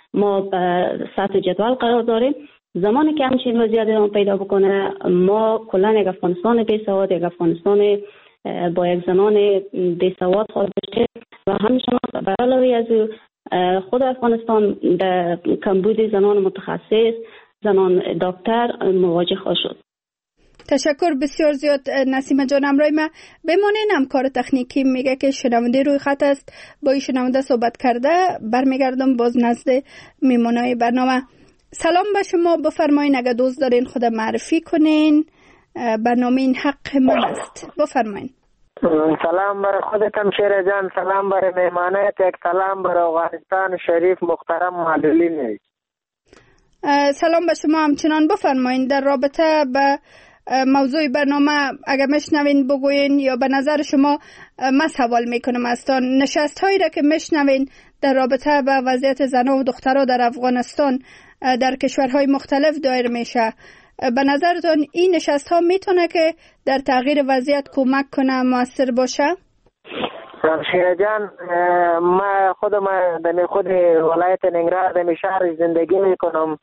ما سطح جدول قرار داریم. زمانی که همچین وضعیت ادامه پیدا بکنه، ما کلا یک افغانستان بی‌سواد، یک افغانستان با یک زنان بی‌سواد خواهد بشه و همچنان به علاوه از خود افغانستان در کمبود زنان متخصص، زنان دکتر مواجه خواهد شد. تشکر بسیار زیاد نسیم جان. امروز ما بمانین، همکار تکنیکی میگه که شنونده روی خط است، با این شنونده صحبت کرده. برمیگردم باز نزد میمونای برنامه. سلام به شما، بفرمایین اگه دوست دارین خود معرفی کنین. برنامه این حق من است، بفرمایین. سلام برای خودتم شیر جان، سلام برای مهمانات، یک سلام برای افغانستان شریف محترم معلولین. سلام به شما همچنان. بفرمایین در رابطه به موضوع برنامه اگر مشنوین بگوین یا به نظر شما من سوال میکنم استان نشست هایی را که مشنوین در رابطه به وضعیت زن و دخترها در افغانستان در کشورهای مختلف دایر میشه، به نظرتون این نشست ها میتونه که در تغییر وضعیت کمک کنه، موثر باشه؟ شیر جان، ما در خود ولایت ننگرهار در شهر زندگی میکنم.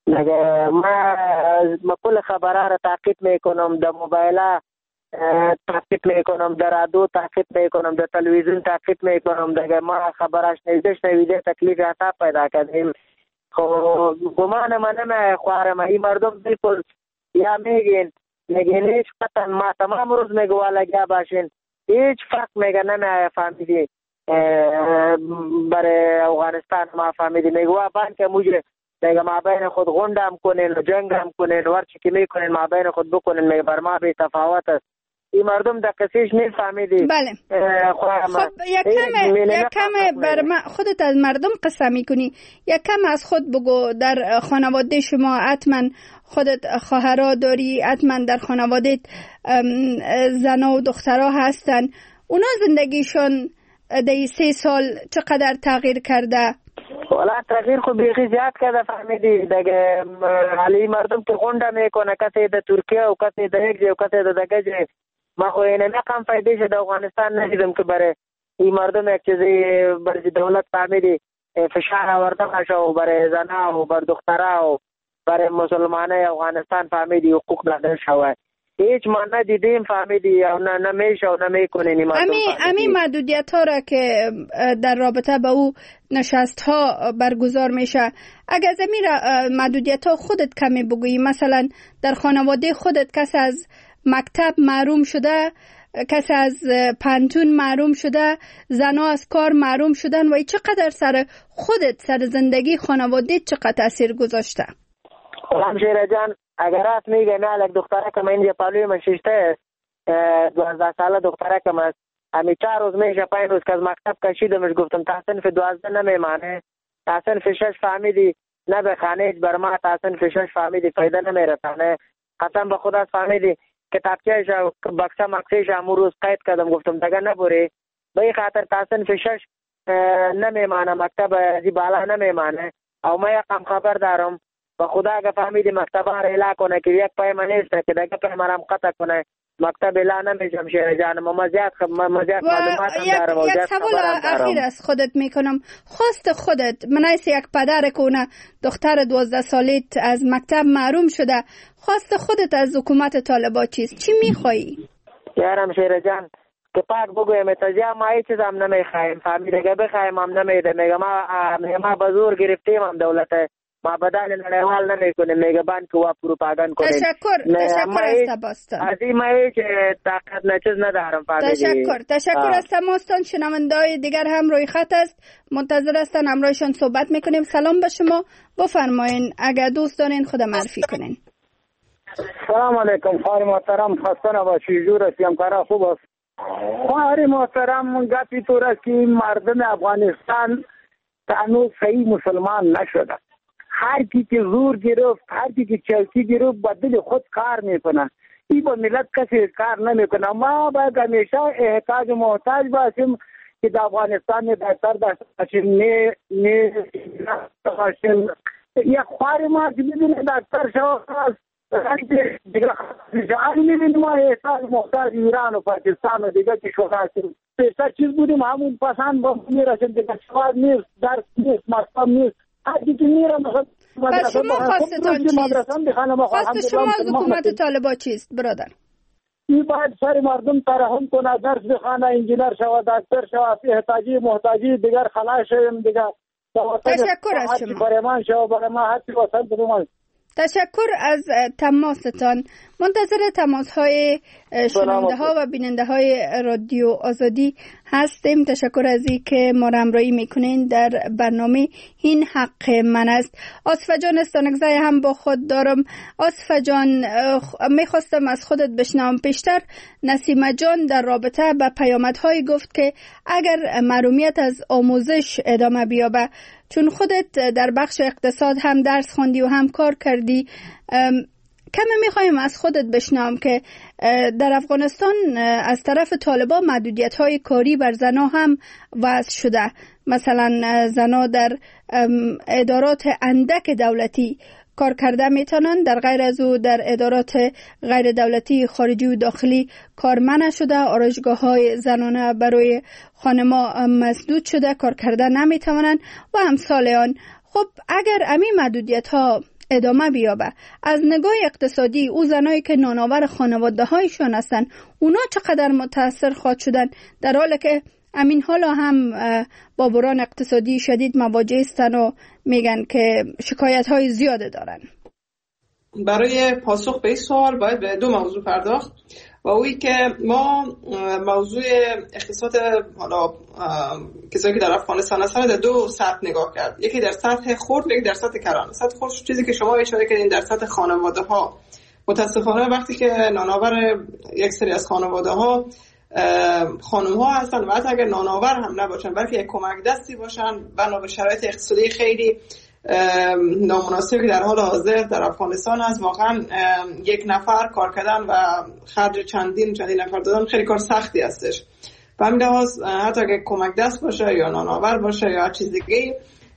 ما کل خبرها را تعقیب میکنم، در موبایل تعقیب میکنم، در رادیو تعقیب میکنم، در تلویزیون تعقیب میکنم. دیگه ما خبرش نویده تکلیف عصب پیدا کردیم. خب گمان من نمیخوارم این مردم بالکل یا میگین هیچ قطعا ما تمام روز میگو لگیا باشین، هیچ فرق میگه نمیفهمیدی برای افغانستان ما فهمیدی میگو بان که موجه میگه ما بین خود غندم کنین و جنگم کنین ورچی که میکنین ما بین خود بکنین، میگه بر ما بی تفاوت است. این مردم در قصیش میفهمیدی. بله. خب یک کم بر ما خودت از مردم قصه میکنی، یک کم از خود بگو. در خانواده شما حتما خودت خواهرها داری، حتما در خانواده زنها و دخترها هستن. اونا زندگیشون در 3 سال چقدر تغییر کرده؟ والا تغییر خود بیخی زیاد کرده فهمیدی. دیگه حالی مردم که غنده میکنه، کسی در ترکیه و کسی در یک جای و کسی در دیگه جای. ما خو اینه نقم فایده شده افغانستان ندیدم که برای این مردم یک چیزی برای دولت فهمیدی فشار آورده باشه و برای زنها و برای دخترها و برای مسلمانه افغانستان فهمیدی حقوق داده شود. هیچ ما ندیدیم فهمیدی او نمیشه و نمیکنین. امی محدودیت ها را که در رابطه با او نشست ها برگزار میشه، اگر زمین محدودیت ها خودت کمی بگویی، مثلا در خانواده خودت کس از مکتب محروم شده، کسی از پانتون محروم شده، زنها از کار محروم شدن و چقدر سر خودت، سر زندگی خانواده چقدر تاثیر گذاشته؟ همشیره جان اگر راست میگه نه یک دختره که من اینجا پالوی من شیشته است، 12 ساله دختره که من همی 4 روز میشه 5 روز که از مکتب کشیدمش، گفتم تا صنف 12 نمیمانه، تا صنف 6 فهمیدی نه به خانه بر ما، تا صنف 6 فهمیدی فایده نمیرسانه. قسم به خدا فهمیدی کتابچه‌اش بکسه مکسیش امروز روز قید کردم، گفتم دیگه نبری به این خاطر تا صنف 6 نمیمانه، مکتب از بالا نمیمانه. او ما یکم خبر دارم به خدا اگه فهمیدی مکتب ها را اعلا کنه که یک پای نیست که دیگه پای هم قطع کنه، مکتب اعلا نمیشم شیر جانم. ما زیاد معلومات هم دارم و زیاد سوال اخیر از خودت میکنم، خواست خودت منایس یک پدر کنه دختر 12 سالیت از مکتب محروم شده، خواست خودت از حکومت طالبان چیست؟ چی میخوایی؟ یارم شیر جان که پاک بگویم تازیا ما هیچ چیز هم نمیخوایم، فهمیده که بخوایم هم نمیده، میگه ما بزور گرفتیم هم دولت ما بدل نړیوال نه کنه، میگه بان کو پروپاگاندا کنه. تشکر است باستان. از این ما که طاقت نه چیز ندارم فهمیدی. تشکر است ماستان. شنونده‌های دیگر هم روی خط است، منتظر هستن همراهشون صحبت میکنیم. سلام به شما، بفرمایین اگر دوست دارین خود معرفی کنین. سلام علیکم خواهر محترم، خسته نباشید، جور است، همکارا خوب است. خواهر محترم گپی طور است که مردم افغانستان هنوز صحیح مسلمان نشده. هر کی که زور گرفت، هر کی که چلکی گرفت با دل خود کار میکنه. این با ملت کسی کار نمیکنه. ما باید همیشه احتاج و محتاج باشیم که در افغانستان بهتر باشیم، نه باشیم. یک خوار ما که ببینه دکتر شد دیگه میبینیم ما احتاج محتاج ایران و پاکستان و دیگه که شده هستیم. پیشتر چیز بودیم همون پسند با میرسیم دیگه، شواد نیست، درس نیست، مطلب نیست. حتی که میرم مثلا پس شما خواستتان چیست؟ شما از حکومت طالبان چیست برادر؟ این باید سر مردم ترحم کنه، درس بخونه، انجینر شود، دکتر شود، احتاجی محتاجی دیگر خلاص شویم دیگر. تشکر از شما. برای شما برای ما حتی واسه برای تشکر از تماستان. منتظر تماس های شنونده ها و بیننده های رادیو آزادی هستیم. تشکر از این که ما را همراهی میکنین در برنامه این حق من است. آصفه جان استانکزای هم با خود دارم. آصفه جان میخواستم از خودت بشنوم. پیشتر نسیمه جان در رابطه با پیامدهای گفت که اگر محرومیت از آموزش ادامه بیابه، چون خودت در بخش اقتصاد هم درس خوندی و هم کار کردی، کمی میخوایم از خودت بشنوم که در افغانستان از طرف طالبان محدودیت‌های کاری بر زنها هم وضع شده. مثلا زنها در ادارات اندک دولتی کار کرده میتونن، در غیر از او در ادارات غیر دولتی خارجی و داخلی کار منع شده. آرایشگاه‌های زنانه برای خانم‌ها مسدود شده، کار کرده نمیتونن و امثال آن. خب اگر همین محدودیت‌ها ادامه بیابه، از نگاه اقتصادی او زنایی که نانآور خانواده هایشان هستن، اونا چقدر متاثر خواهد شدن، در حالی که امین حالا هم با بحران اقتصادی شدید مواجه هستن و میگن که شکایت های زیاده دارن. برای پاسخ به این سوال باید به دو موضوع پرداخت و اویی که ما موضوع اقتصاد حالا کسایی که در افغانستان هستن در دو سطح نگاه کرد. یکی در سطح خرد، یکی در سطح کلان. سطح خرد چیزی که شما اشاره کردین در سطح خانواده ها. متاسفانه وقتی که نانآور یک سری از خانواده ها خانم ها هستن و حتی اگر نانآور هم نباشن بلکه یک کمک دستی باشن، بنا به شرایط اقتصادی خیلی نامناسبی که در حال حاضر در افغانستان هست، واقعا یک نفر کار کردن و خرج چندین نفر دادن خیلی کار سختی هستش. و همین لحاظ حتی اگر کمک دست باشه یا نانآور باشه یا هر چیز دیگه،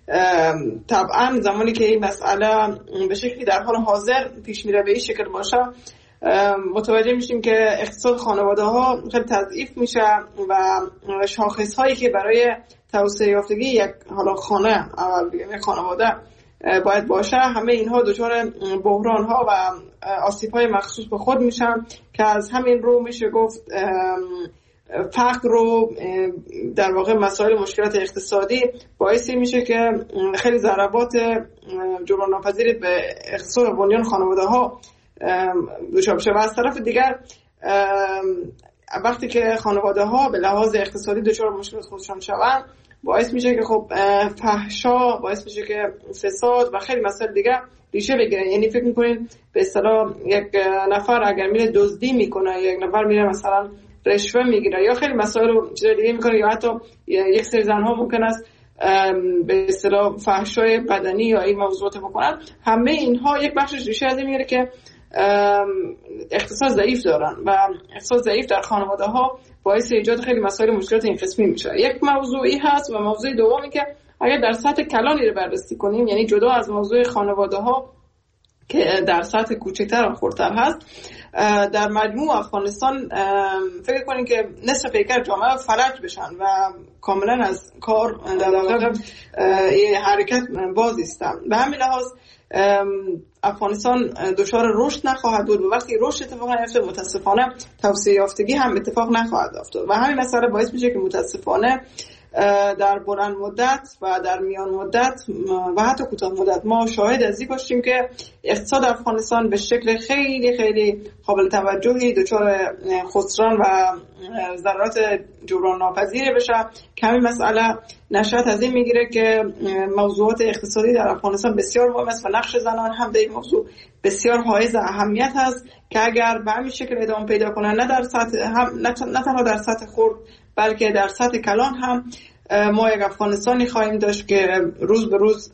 طبعا زمانی که این مسئله به شکلی در حال حاضر پیش میره به این شکل باشه، متوجه میشیم که اقتصاد خانواده ها خیلی تضعیف میشه و شاخص هایی که برای توسعه یافتگی یک حالا خانه اول بگم یک خانواده باید باشه، همه اینها دچار بحران ها و آسیب های مخصوص به خود میشن که از همین رو میشه گفت فقر رو در واقع مسائل مشکلات اقتصادی باعثی میشه که خیلی ضربات جبران ناپذیری به اقتصاد و بنیان خانواده ها دچار بشه. و از طرف دیگر وقتی که خانواده ها به لحاظ اقتصادی دچار مشکلات خودشان شوند، باعث میشه که خب فحشا، باعث میشه که فساد و خیلی مسائل دیگه ریشه بگیره. یعنی فکر میکنین به اصطلاح یک نفر اگر میره دزدی میکنه، یک نفر میره مثلا رشوه میگیره یا خیلی مسائل رو چیز دیگه میکنه، یا حتی یک سری زنها ممکن است به اصطلاح فحشای بدنی یا این موضوعات بکنن، همه اینها یک بخشش ریشه از این میگیره که اقتصاد ضعیف دارن و اقتصاد ضعیف در خانواده ها باعث ایجاد خیلی مسائل مشکلات این قسمی میشه. یک موضوعی هست و موضوع دومی که اگر در سطح کلانی رو بررسی کنیم، یعنی جدا از موضوع خانواده ها که در سطح کوچکتر و خردتر هست، در مجموع افغانستان فکر کنیم که نصف پیکر جامعه فلج بشن و کاملا از کار در واقع حرکت باز ایستن. به همین لحاظ افغانستان دچار رشد نخواهد بود و وقتی رشد اتفاق نیفته متاسفانه توسعه یافتگی هم اتفاق نخواهد افتاد و همین مسئله باعث میشه که متاسفانه در بلند مدت و در میان مدت و حتی کوتاه مدت ما شاهد از این باشیم که اقتصاد افغانستان به شکل خیلی خیلی قابل توجهی دچار خسران و ضررات جبران ناپذیری بشه که همین مسئله نشأت از این میگیره که موضوعات اقتصادی در افغانستان بسیار مهم است و نقش زنان هم در این موضوع بسیار حائز اهمیت هست که اگر به همین شکل ادامه پیدا کنن نه تنها در سطح خرد بلکه در سطح کلان هم ما یک افغانستانی خواهیم داشت که روز به روز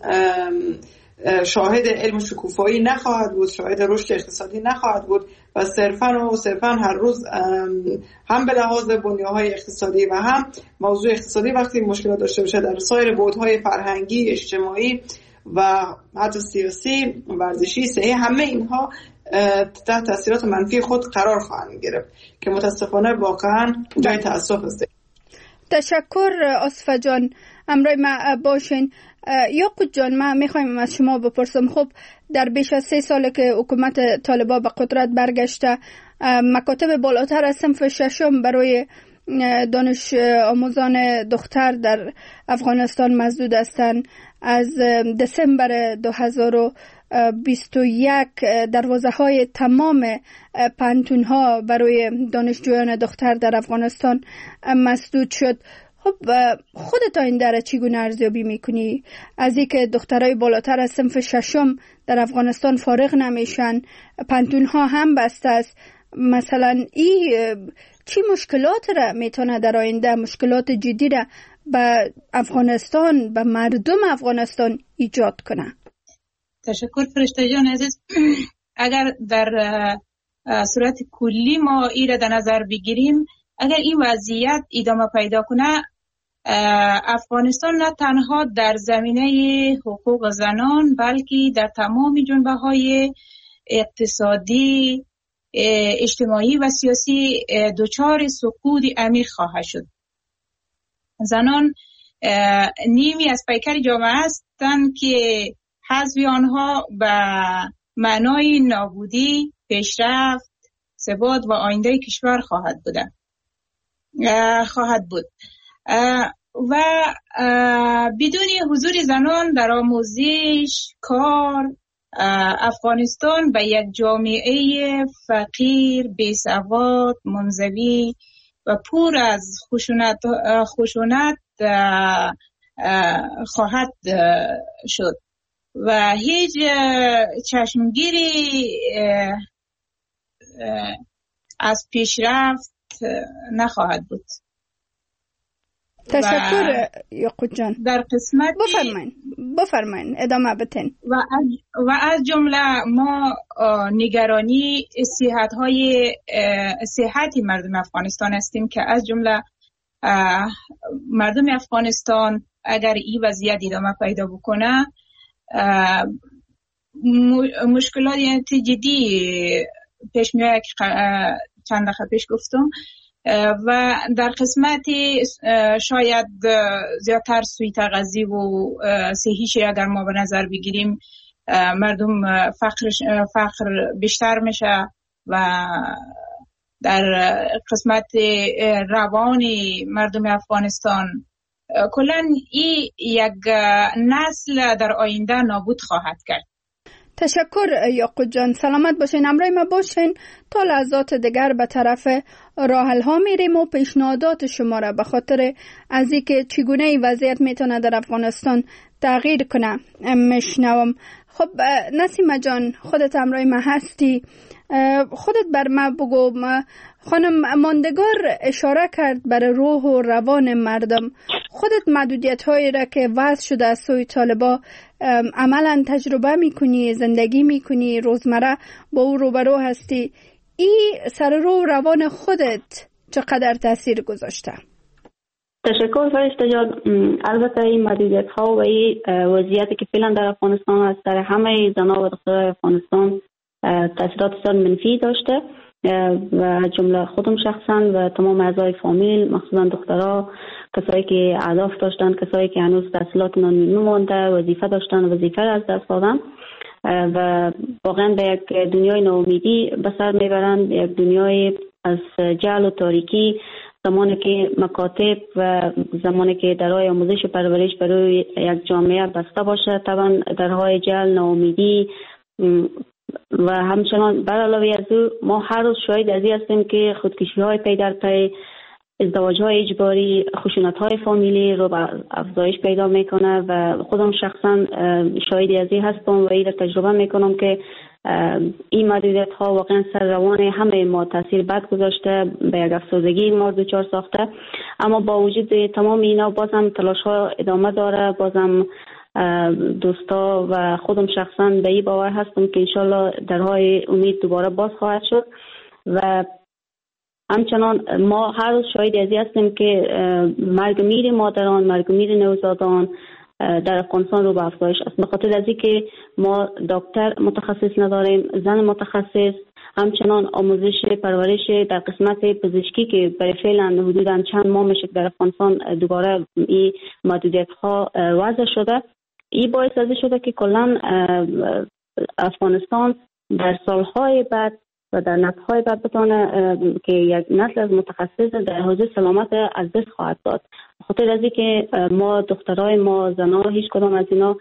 شاهد علم شکوفایی نخواهد بود، شاهد رشد اقتصادی نخواهد بود و صرفاً هر روز هم به لحاظ بنیان‌های اقتصادی و هم موضوع اقتصادی وقتی مشکلات داشته باشه در سایر بعدهای فرهنگی، اجتماعی و حتی سیاسی، ورزشی، صحی، همه اینها تحت تاثیرات منفی خود قرار خواهند گرفت که متاسفانه واقعا جای تأسف است. تشکر آصفه جان، همراه ما باشین. یاقوت جان، ما میخوایم از شما بپرسم، خب در بیش از 3 سال که حکومت طالبان به قدرت برگشته، مکاتب بالاتر از صنف ششم برای دانش آموزان دختر در افغانستان مسدود هستند. از دسامبر 2021 دروازه های تمام پانتون ها برای دانشجویان دختر در افغانستان مسدود شد. خب خودت این در چگونه ارزیابی میکنی از اینکه دخترای بالاتر از صنف ششم در افغانستان فارغ نمیشن، پانتون ها هم بسته است؟ مثلا چی مشکلات را میتونه در آینده، مشکلات جدی را به افغانستان، به مردم افغانستان ایجاد کنه؟ تشکر فرشته جان عزیز. اگر در صورت کلی ما این را در نظر بگیریم، اگر این وضعیت ادامه پیدا کنه، افغانستان نه تنها در زمینه حقوق زنان بلکه در تمام جنبه های اقتصادی، اجتماعی و سیاسی دچار سقوط عمیق خواهد شد. زنان نیمی از پیکر جامعه هستند که حذف آنها به معنای نابودی، پیشرفت، ثبات و آینده کشور خواهد بود. و بدون حضور زنان در آموزش، کار، افغانستان به یک جامعه فقیر، بیسواد، منزوی و پر از خشونت خواهد شد و هیچ چشمگیری از پیشرفت نخواهد بود. تشکر یاقوت جان. در قسمت بفرمایین ادامه بتین. و از جمله ما نگرانی صحت مردم افغانستان هستیم که از جمله مردم افغانستان اگر این وضعیت ادامه پیدا بکنه، مشکلات جدی پیش میاد که چند دقیقه پیش گفتم. و در قسمت شاید زیادتر سوی تغذی و صحیش اگر ما به نظر بگیریم، مردم فقر بیشتر میشه و در قسمت روانی مردم افغانستان کلاً این یک نسل در آینده نابود خواهد کرد. تشکر یاقوت جان، سلامت باشین، همراه ما باشین. تا لحظات دیگر به طرف راحل ها میریم و پیشنهادات شما را به خاطر از اینکه چگونه این وضعیت میتونه در افغانستان تغییر کنه میشنوم. خب نسیمه جان، خودت همراه ما هستی، خودت بر ما بگو. خانم ماندگار اشاره کرد بر روح و روان مردم. خودت محدودیت هایی را که وضع شده از سوی طالبان عملا تجربه میکنی، زندگی میکنی، روزمره با او روبرو هستی. این سر روح و روان خودت چقدر تاثیر گذاشته؟ تشکر فرشته جان. البته این محدودیت ها و این وضعیتی که فعلا در افغانستان است در همه زنان و دختران افغانستان تاثیرات بسیار منفی داشته و جمله خودم شخصا و تمام اعضای فامیل، مخصوصا دخترها، کسایی که اهداف داشتن، کسایی که هنوز تحصیلات نمونده، وظیفه داشتن، وظیفه از دست دادن و واقعا به یک دنیای ناامیدی به سر میبرند، یک دنیای از جهل و تاریکی. زمانی که مکاتب و زمانی که درهای آموزش و پرورش برای یک جامعه بسته باشه، طبعا درهای جهل، ناامیدی و همچنان بر علاوه از او ما هر روز شاهد از این هستیم که خودکشی های پی در پی، ازدواج های اجباری، خشونت های فامیلی رو به افزایش پیدا میکنه و خودم شخصا شاهدی از این هستم و این تجربه میکنم که این محدودیت ها واقعا سر روان همه ما تاثیر بد گذاشته، به یک افسردگی ما دچار ساخته. اما با وجود تمام اینا بازم تلاش ها ادامه داره. بازم دوستا و خودم شخصا به این باور هستم که انشالله درهای امید دوباره باز خواهد شد و همچنان ما هر روز شاهد ازی هستیم که مرگ میر مادران، مرگ میر نوزادان در افغانستان رو به افزایش است. به خاطر از اینکه ما دکتر متخصص نداریم، زن متخصص، همچنان آموزش پرورش در قسمت پزشکی که برای فعلا حدوداً چند ماه میشه در افغانستان دوباره این محدودیت ها وضع شده. این باعث شده که کلا افغانستان در سالهای بعد و در نسل‌های بعد بتونه که یک نسل از متخصص در حوزه سلامت از دست خواهد داد. خاطر از اینکه ما دخترای ما زنا هیچ کدام از اینا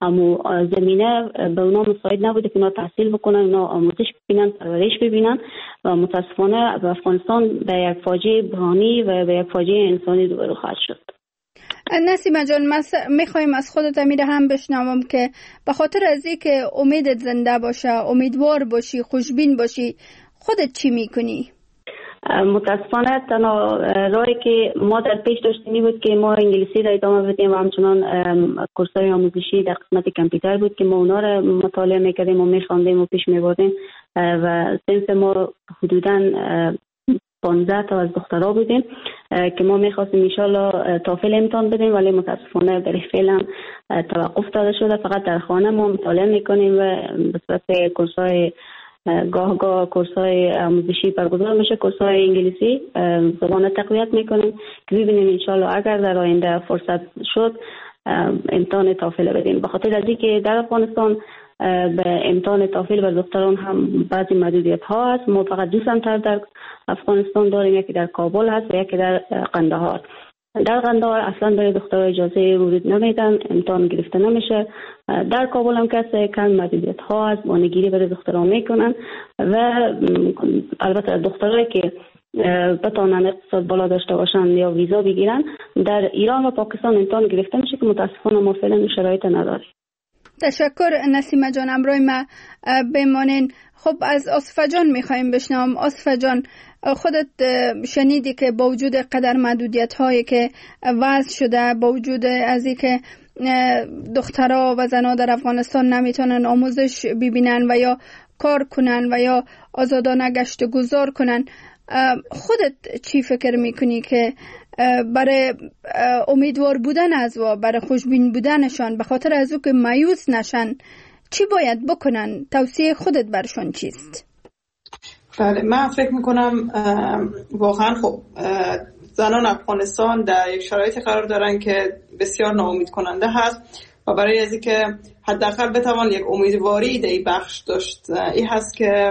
زمینه به اونا مساعد نبوده که اونا تحصیل بکنن، اونا آموزش ببینن، پرورش ببینن و متاسفانه افغانستان به یک فاجعه بحرانی و به یک فاجعه انسانی روبرو خواهد شد. نسیمه جان، میخوایم از خودت امیر هم بشنوم که به خاطر از این که امیدت زنده باشه، امیدوار باشی، خوشبین باشی، خودت چی میکنی؟ متاسفانه تنها راهی که ما در پیش داشتیم بود که ما انگلیسی را ادامه بدیم و همچنان کورس‌های آموزشی در قسمت کامپیوتر بود که ما اونا را مطالعه میکردیم و میخواندیم و پیش میبردیم و سنس ما حدوداً 15 تا از دخترها بودیم که ما میخواستیم انشالله تافل امتحان بدیم، ولی متاسفانه برای فعلا توقف داده شده. فقط در خانه ما مطالعه میکنیم و به صورت کورس‌های گاه کورس‌های آموزشی برگزار میشه، کورس‌های انگلیسی زبان تقویت میکنیم که ببینیم انشالله اگر در آینده فرصت شد امتحان تافل بدیم. به خاطر از اینکه در افغانستان به امتحان تافل بر دختران هم بعضی محدودیت ها هست. ما فقط 2 سنتر در افغانستان داریم، یکی در کابل هست و یکی در قندهار. در قندهار اصلا برای دخترها اجازه ورود نمیدن، امتحان گرفته نمیشه. در کابل هم کسی کم محدودیت ها هست، بانگیری برای دخترها میکنن و البته دخترایی که بتونن اقتصاد بالا داشته باشن یا ویزا بگیرن در ایران و پاکستان امتحان گرفته میشه که متاسفانه ما فعلا شرایط نداریم. تشکر نسیمه جان، امروی ما بمانین. خب از آصفه جان میخوایم بشنوم. آصفه جان، خودت شنیدی که با وجود قدر محدودیت هایی که وضع شده، با وجود از این که دخترها و زنها در افغانستان نمیتونن آموزش ببینن و یا کار کنن و یا آزادانه گشت و گذار کنن، خودت چی فکر میکنی که برای امیدوار بودن از و برای خوشبین بودنشان به خاطر از او که مایوس نشن چی باید بکنن؟ توصیه خودت برشان چیست؟ بله، من فکر میکنم واقعا خب زنان افغانستان در یک شرایطی قرار دارن که بسیار ناامید کننده هست و برای از اینکه حداقل بتوان یک امیدواری در این بخش داشت این هست که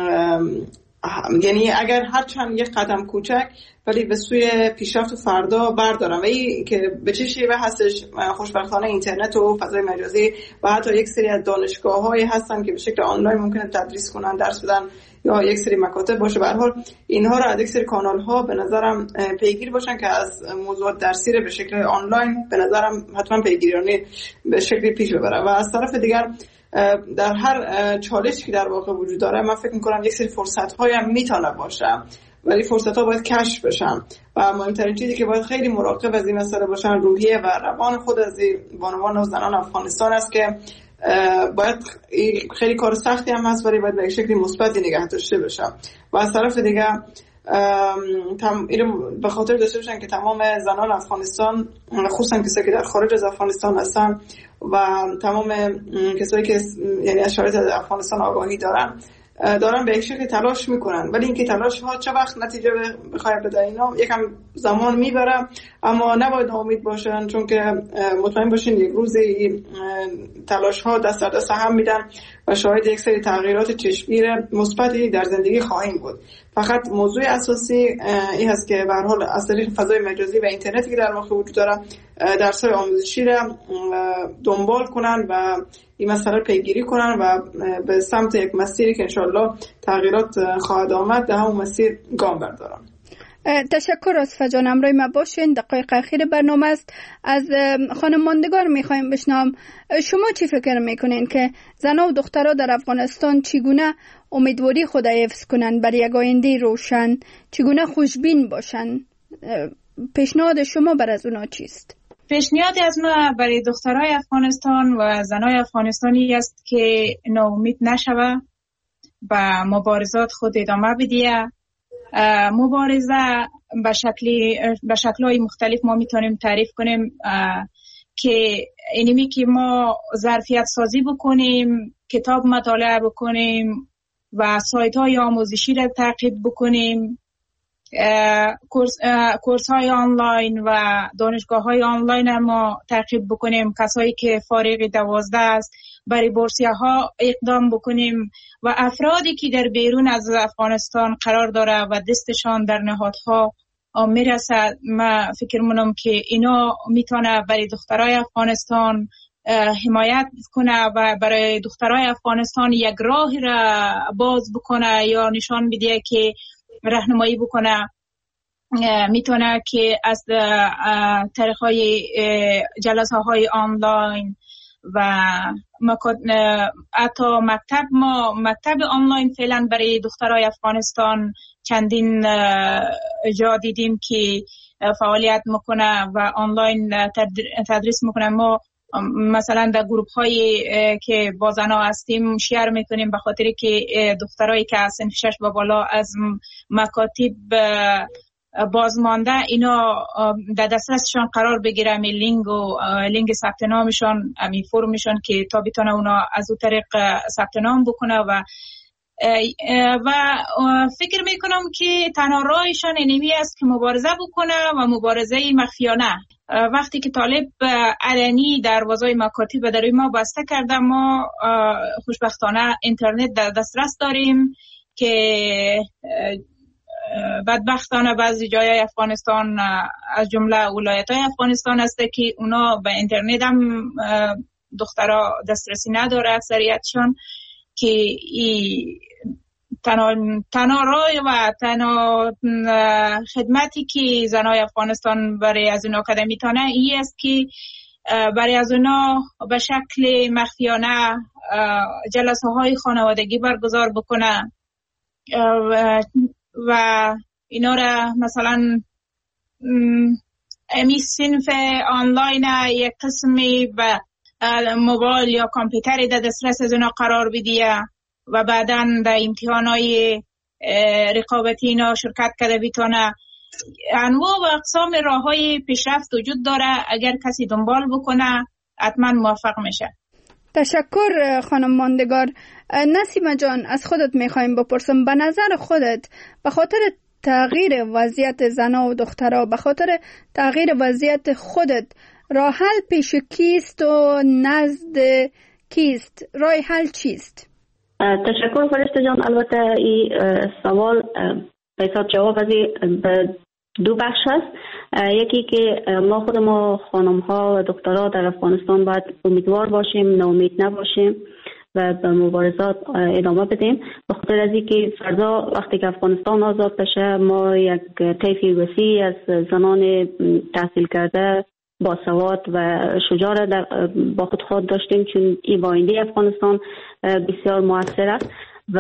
یعنی اگر هرچند یک قدم کوچک ولی به سوی پیشرفت فردا بردارم و این که به چه شیوه هستش. خوشبختانه اینترنت و فضای مجازی و حتی یک سری از دانشگاه‌هایی هستن که به شکل آنلاین ممکنه تدریس کنن، درس بدن یا یک سری مکاتب باشه. به هر حال اینها را از یک سری کانال‌ها به نظرم پیگیر باشن که از موضوعات درسی به شکل آنلاین به نظرم حتما پیگیرانه به شکلی پیش ببره و از طرف دیگر در هر چالشی که در واقع وجود داره من فکر می‌کنم یک سری فرصت‌های هم میتونه باشه، ولی فرصت‌ها باید کشف بشن و مهمترین چیزی که باید خیلی مراقب از این مسئله باشن روحیه و روان خود از بانوان و زنان افغانستان است که باید خیلی کار سختی هم هست ولی باید به شکلی مثبتی نگه داشته بشه و از طرف دیگه اینو به خاطر داشته باشن که تمام زنان افغانستان خصوصا کسایی که در خارج از افغانستان هستن و تمام کسایی که یعنی از شرایط افغانستان آگاهی دارن به یک شکل تلاش میکنن، ولی اینکه تلاش ها چه وقت نتیجه بخواد بده اینا یکم زمان میبره، اما نباید ناامید باشن چون که مطمئن باشین یک روز تلاش ها دست در دست هم میدن و شاهد یک سری تغییرات چشمگیر مثبتی در زندگی خواهیم بود. فقط موضوع اساسی این هست که به هر حال از طریق فضای مجازی و اینترنتی که در واقع وجود داره درس‌های آموزشی را دنبال کنن و این مسئله پیگیری کنن و به سمت یک مسیری که انشالله تغییرات خواهد آمد در همون مسیر گام بردارن. تشکر از فجان. امروی ما باشین. دقایق اخیر برنامه است. از خانم ماندگار میخوایم بشنوم شما چی فکر میکنین که زنها و دخترها در افغانستان چگونه امیدواری خود حفظ کنن برای یک آینده روشن، چگونه خوشبین باشن؟ پیشنهاد شما بر از اونا چیست؟ پیشنهاد از ما برای دخترای افغانستان و زنای افغانستانی است که ناامید نشوه و مبارزات خود ادامه بدیه. مبارزه به شکل‌های مختلف ما میتونیم تعریف کنیم که اینمی که ما ظرفیت سازی بکنیم، کتاب مطالعه بکنیم، و سایت های آموزشی را تعقیب بکنیم، کورس های آنلاین و دانشگاه های آنلاین ما تعقیب بکنیم. کسایی که فارغ 12 است برای بورسیه ها اقدام بکنیم و افرادی که در بیرون از افغانستان قرار داره و دستشان در نهادها میرسد، من فکر منم که اینا میتونه برای دخترای افغانستان حمایت کنه و برای دخترای افغانستان یک راه را باز بکنه یا نشان بده که راهنمایی بکنه. میتونه که از طریق‌های جلسه های آنلاین و حتی مکتب آنلاین فعلا برای دخترای افغانستان چندین جا دیدیم که فعالیت میکنه و آنلاین تدریس میکنه. ما مثلا در گروپ هایی که با زنها هستیم شیر میکنیم، به خاطر که دخترایی که از صنف 6 و بالا از مکاتب بازمانده اینا در دسترسشان قرار بگیره، می لینک ثبت نامشان، می فرمشان که تا بتونه اونا از اون طریق ثبت نام بکنه و فکر میکنم که تنها راهشان اینمی است که مبارزه بکنه و مبارزه مخفیانه. وقتی که طالب علنی دروازه مکاتب در ما بسته کرده، ما خوشبختانه اینترنت در دسترس داریم که بدبختانه بعضی جای افغانستان از جمله ولایت‌های افغانستان هست که اونا به اینترنت هم دخترها دسترسی نداره اکثریتشان، که تنها رای و تنها خدمتی که زنای افغانستان برای از اونا کده میتونه این است که برای از اونا به شکل مخفیانه جلسه های خانوادگی برگزار بکنه و اینا را مثلا امی صنف آنلاین یک قسمی به موبایل یا کامپیوتری در دسترس از اونا قرار بدیه و بعداً در امتحانات رقابتی اینا شرکت کرده بیتونه. انواع و اقسام راه‌های پیشرفت وجود داره، اگر کسی دنبال بکنه حتما موفق میشه. تشکر خانم ماندگار. نسیمه جان، از خودت میخوایم بپرسم، به نظر خودت به خاطر تغییر وضعیت زنها و دخترها، به خاطر تغییر وضعیت خودت، راه حل پیش کیست و نزد کیست؟ راه حل چیست؟ تشکر فرشته جان. البته این سوال به حساب جواب از دو بخش هست. یکی که ما خانم ها و دخترها در افغانستان باید امیدوار باشیم، ناامید نباشیم و به مبارزات ادامه بدیم، به خاطر از اینکه فردا وقتی که افغانستان آزاد بشه ما یک طیف وسیع از زنان تحصیل کرده با سواد و شجاع با خود داشتیم، چون این آینده افغانستان بسیار موثر است و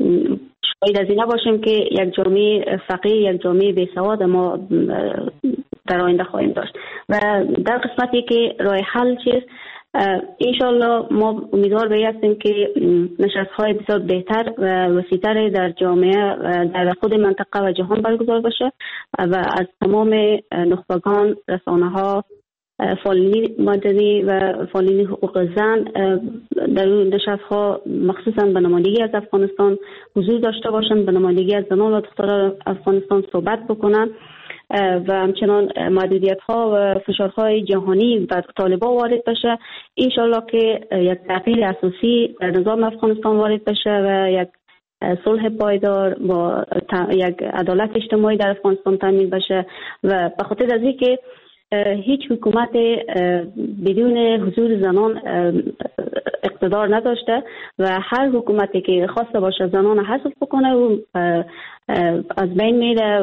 شاید از این نباشیم که یک جامعه فقیر، یک جامعه بی‌سواد ما در آینده خواهیم داشت. و در قسمتی که راه حل چیست، انشالله ما امیدوار به هستیم که نشست‌های بسیار بهتر و وسیع‌تر در جامعه در خود منطقه و جهان برگزار بشه و از تمام نخبگان، رسانه‌ها، فعالین مدنی و فعالین حقوق زن در اون نشست‌ها مخصوصاً به نمایندگی از افغانستان حضور داشته باشند، به نمایندگی از زنان و دختران افغانستان صحبت بکنند و همچنان محدودیت‌ها و فشارهای جهانی بر طالبان وارد بشه. انشالله که یک تغییر اساسی در نظام افغانستان وارد بشه و یک صلح پایدار با یک عدالت اجتماعی در افغانستان تامین بشه و به خاطر از اینکه هیچ حکومت بدون حضور زنان اقتدار نداشته و هر حکومتی که خواسته باشه زنان حذف بکنه و از بین میره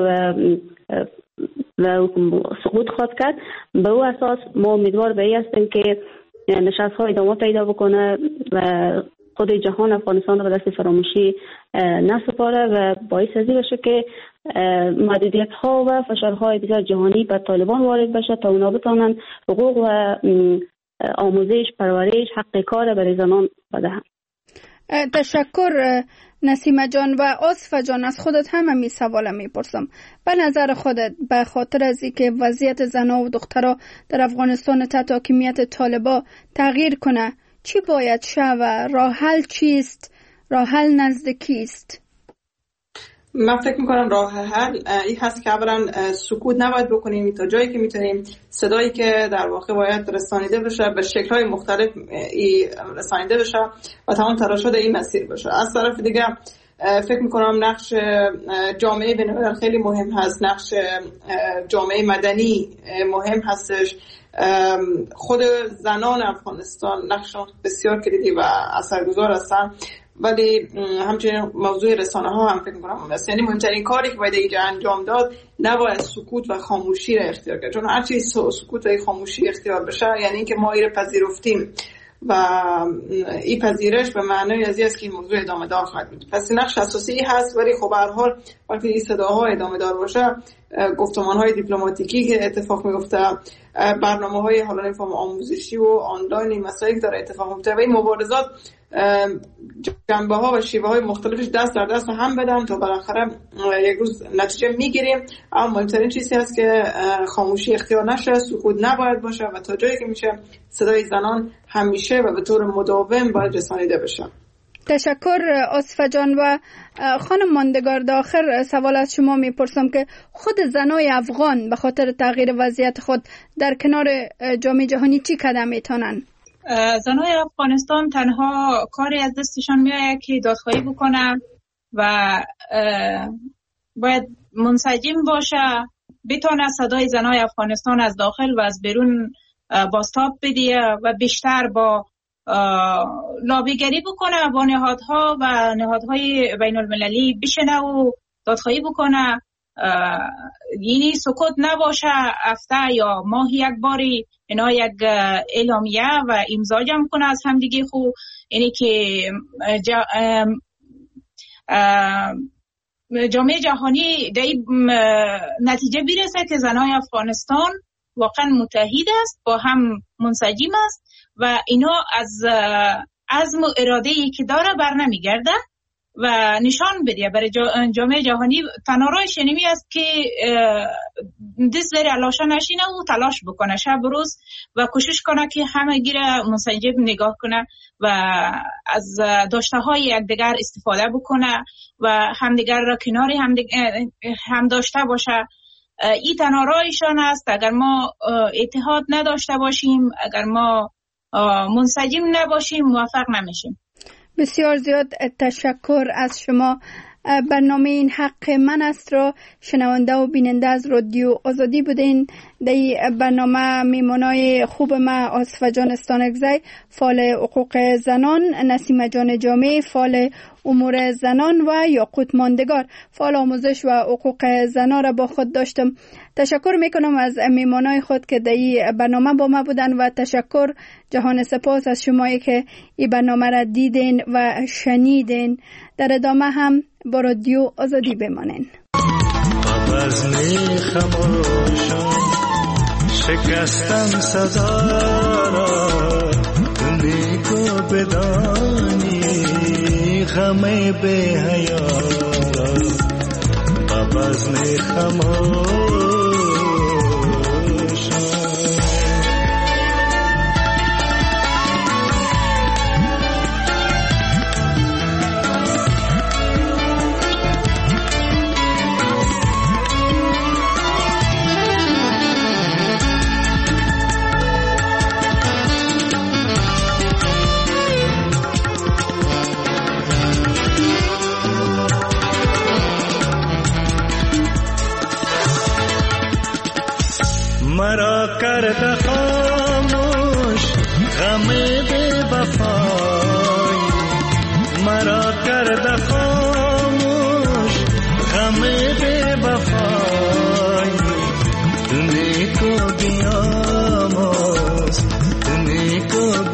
و سقوط خواهد کرد. به او اساس ما امیدوار به این هستیم که نشست‌ها ادامه پیدا بکنه و خود جهان افغانستان رو به دست فراموشی نسپاره و باعث از این بشه که محدودیت‌ها و فشارهای بسیار جهانی بر طالبان وارد بشه تا اونا بتونن حقوق و آموزش، پرورش، حق کار برای زنان بدهند. تشکر نسیمه جان. و آصفه جان، از خودت هم می سوال میپرسم، به نظر خودت به خاطر از اینکه وضعیت زنها و دخترها در افغانستان تحت حاکمیت طالبان تغییر کنه چی باید شه و راه حل چیست؟ راه حل نزدیکی است؟ من فکر میکنم راه حل این هست که اولا سکوت نباید بکنیم تا جایی که میتونیم. صدایی که در واقع باید رسانیده بشه به شکل‌های مختلف رسانیده بشه و تمام تلاشات این مسیر بشه. از طرف دیگه فکر میکنم نقش جامعه بین‌الملل خیلی مهم هست، نقش جامعه مدنی مهم هستش. خود زنان افغانستان نقش بسیار کلیدی و اثرگذار هستن، ولی همچنین موضوع رسانه ها هم فکر میکنم است. یعنی مهمترین کاری که باید اینجا انجام داد نباید سکوت و خاموشی را اختیار کرد، چون هر چیز سکوت و خاموشی اختیار بشه یعنی اینکه ما این پذیرفتیم و این پذیرش به معنای از این است که این موضوع ادامه دار خواهد بود. پس نقش اساسی هست، ولی خب به هر حال وقتی این صداها ادامه دار باشه، گفتمان‌های دیپلماتیکی که اتفاق میفته، برنامه‌های حالا نمی‌فهم آموزشی و آنلاین مسائل داره اتفاق میفته و این مبارزات جنبه‌ها و شیوه‌های مختلفش دست در دست هم بدن تا بالاخره یک روز نتیجه میگیریم. اما مهمترین چیزی هست که خاموشی اختیار نشه، سکوت نباید باشه و تا جایی که میشه صدای زنان همیشه و به طور مداوم باید رسانیده بشه. تشکر آصفه جان. و خانم ماندگار، داخل سوال از شما میپرسم که خود زنای افغان به خاطر تغییر وضعیت خود در کنار جامعه جهانی چی قدم میتونن؟ زنای افغانستان تنها کاری از دستشان میآید که دادخواهی بکنن و باید منسجم باشه، بتونه صدای زنای افغانستان از داخل و از بیرون بازتاب بده و بیشتر با لابیگری بکنه با نهادها و نهادهای بین المللی بشنه و دادخواهی بکنه. یعنی سکوت نباشه، هفته یا ماه یک باری اینا یک اعلامیه و امضا جمع کنه از همدیگه خو، یعنی که جامعه جهانی در نتیجه برسه که زنای افغانستان واقعا متحد است، با هم منسجم است و اینا از عزم و اراده‌ای که داره بر نمیگرده و نشان بده برای جامعه جهانی. تنها راهش اینمی است که دست بر علاشه نشینه و تلاش بکنه شب و روز و کوشش کنه که همه گیره منسجم نگاه کنه و از داشته های یکدیگر استفاده بکنه و همدیگر را کنار هم داشته باشه. این تنها راهشان است. اگر ما اتحاد نداشته باشیم، اگر ما منسجم نباشیم، موفق نمیشیم. بسیار زیاد تشکر از شما. برنامه این حق من است را شنونده و بیننده از رادیو آزادی بودین. در برنامه میمانای خوب ما آصفه جان استانکزی، فعال حقوق زنان، نسیم جان جامع، فعال امور زنان و یاقوت ماندگار، فعال آموزش و حقوق زنان را با خود داشتم. تشکر میکنم از میمانای خود که در این برنامه با ما بودن و تشکر جهان سپاس از شمایی که این برنامه را دیدین و شنیدین. در ادامه هم با رادیو آزادی بمانین. وزن خموشم شکستم صدا را، نیکو بدانی غم به حیا را. وزن خموشم مرا کرد خاموش غم بی وفای، مرا کرد خاموش غم بی وفای. نیکو بیاموز، نیکو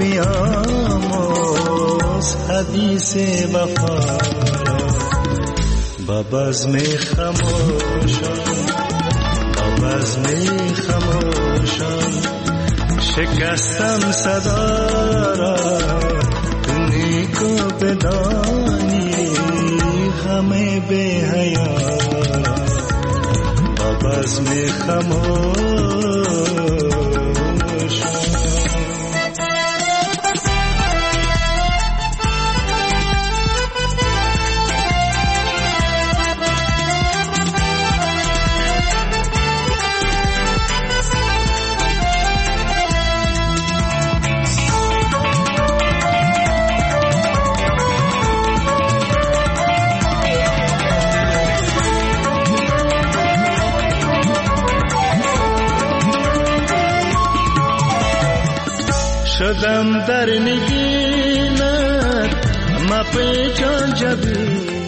بیاموز حدیث وفا با بزم خموشان، بزم خموشان شکستم صدا را. نیکو بدانی غم به حیا با بزم خموشان. شدم در نگینت ما پیچان جبین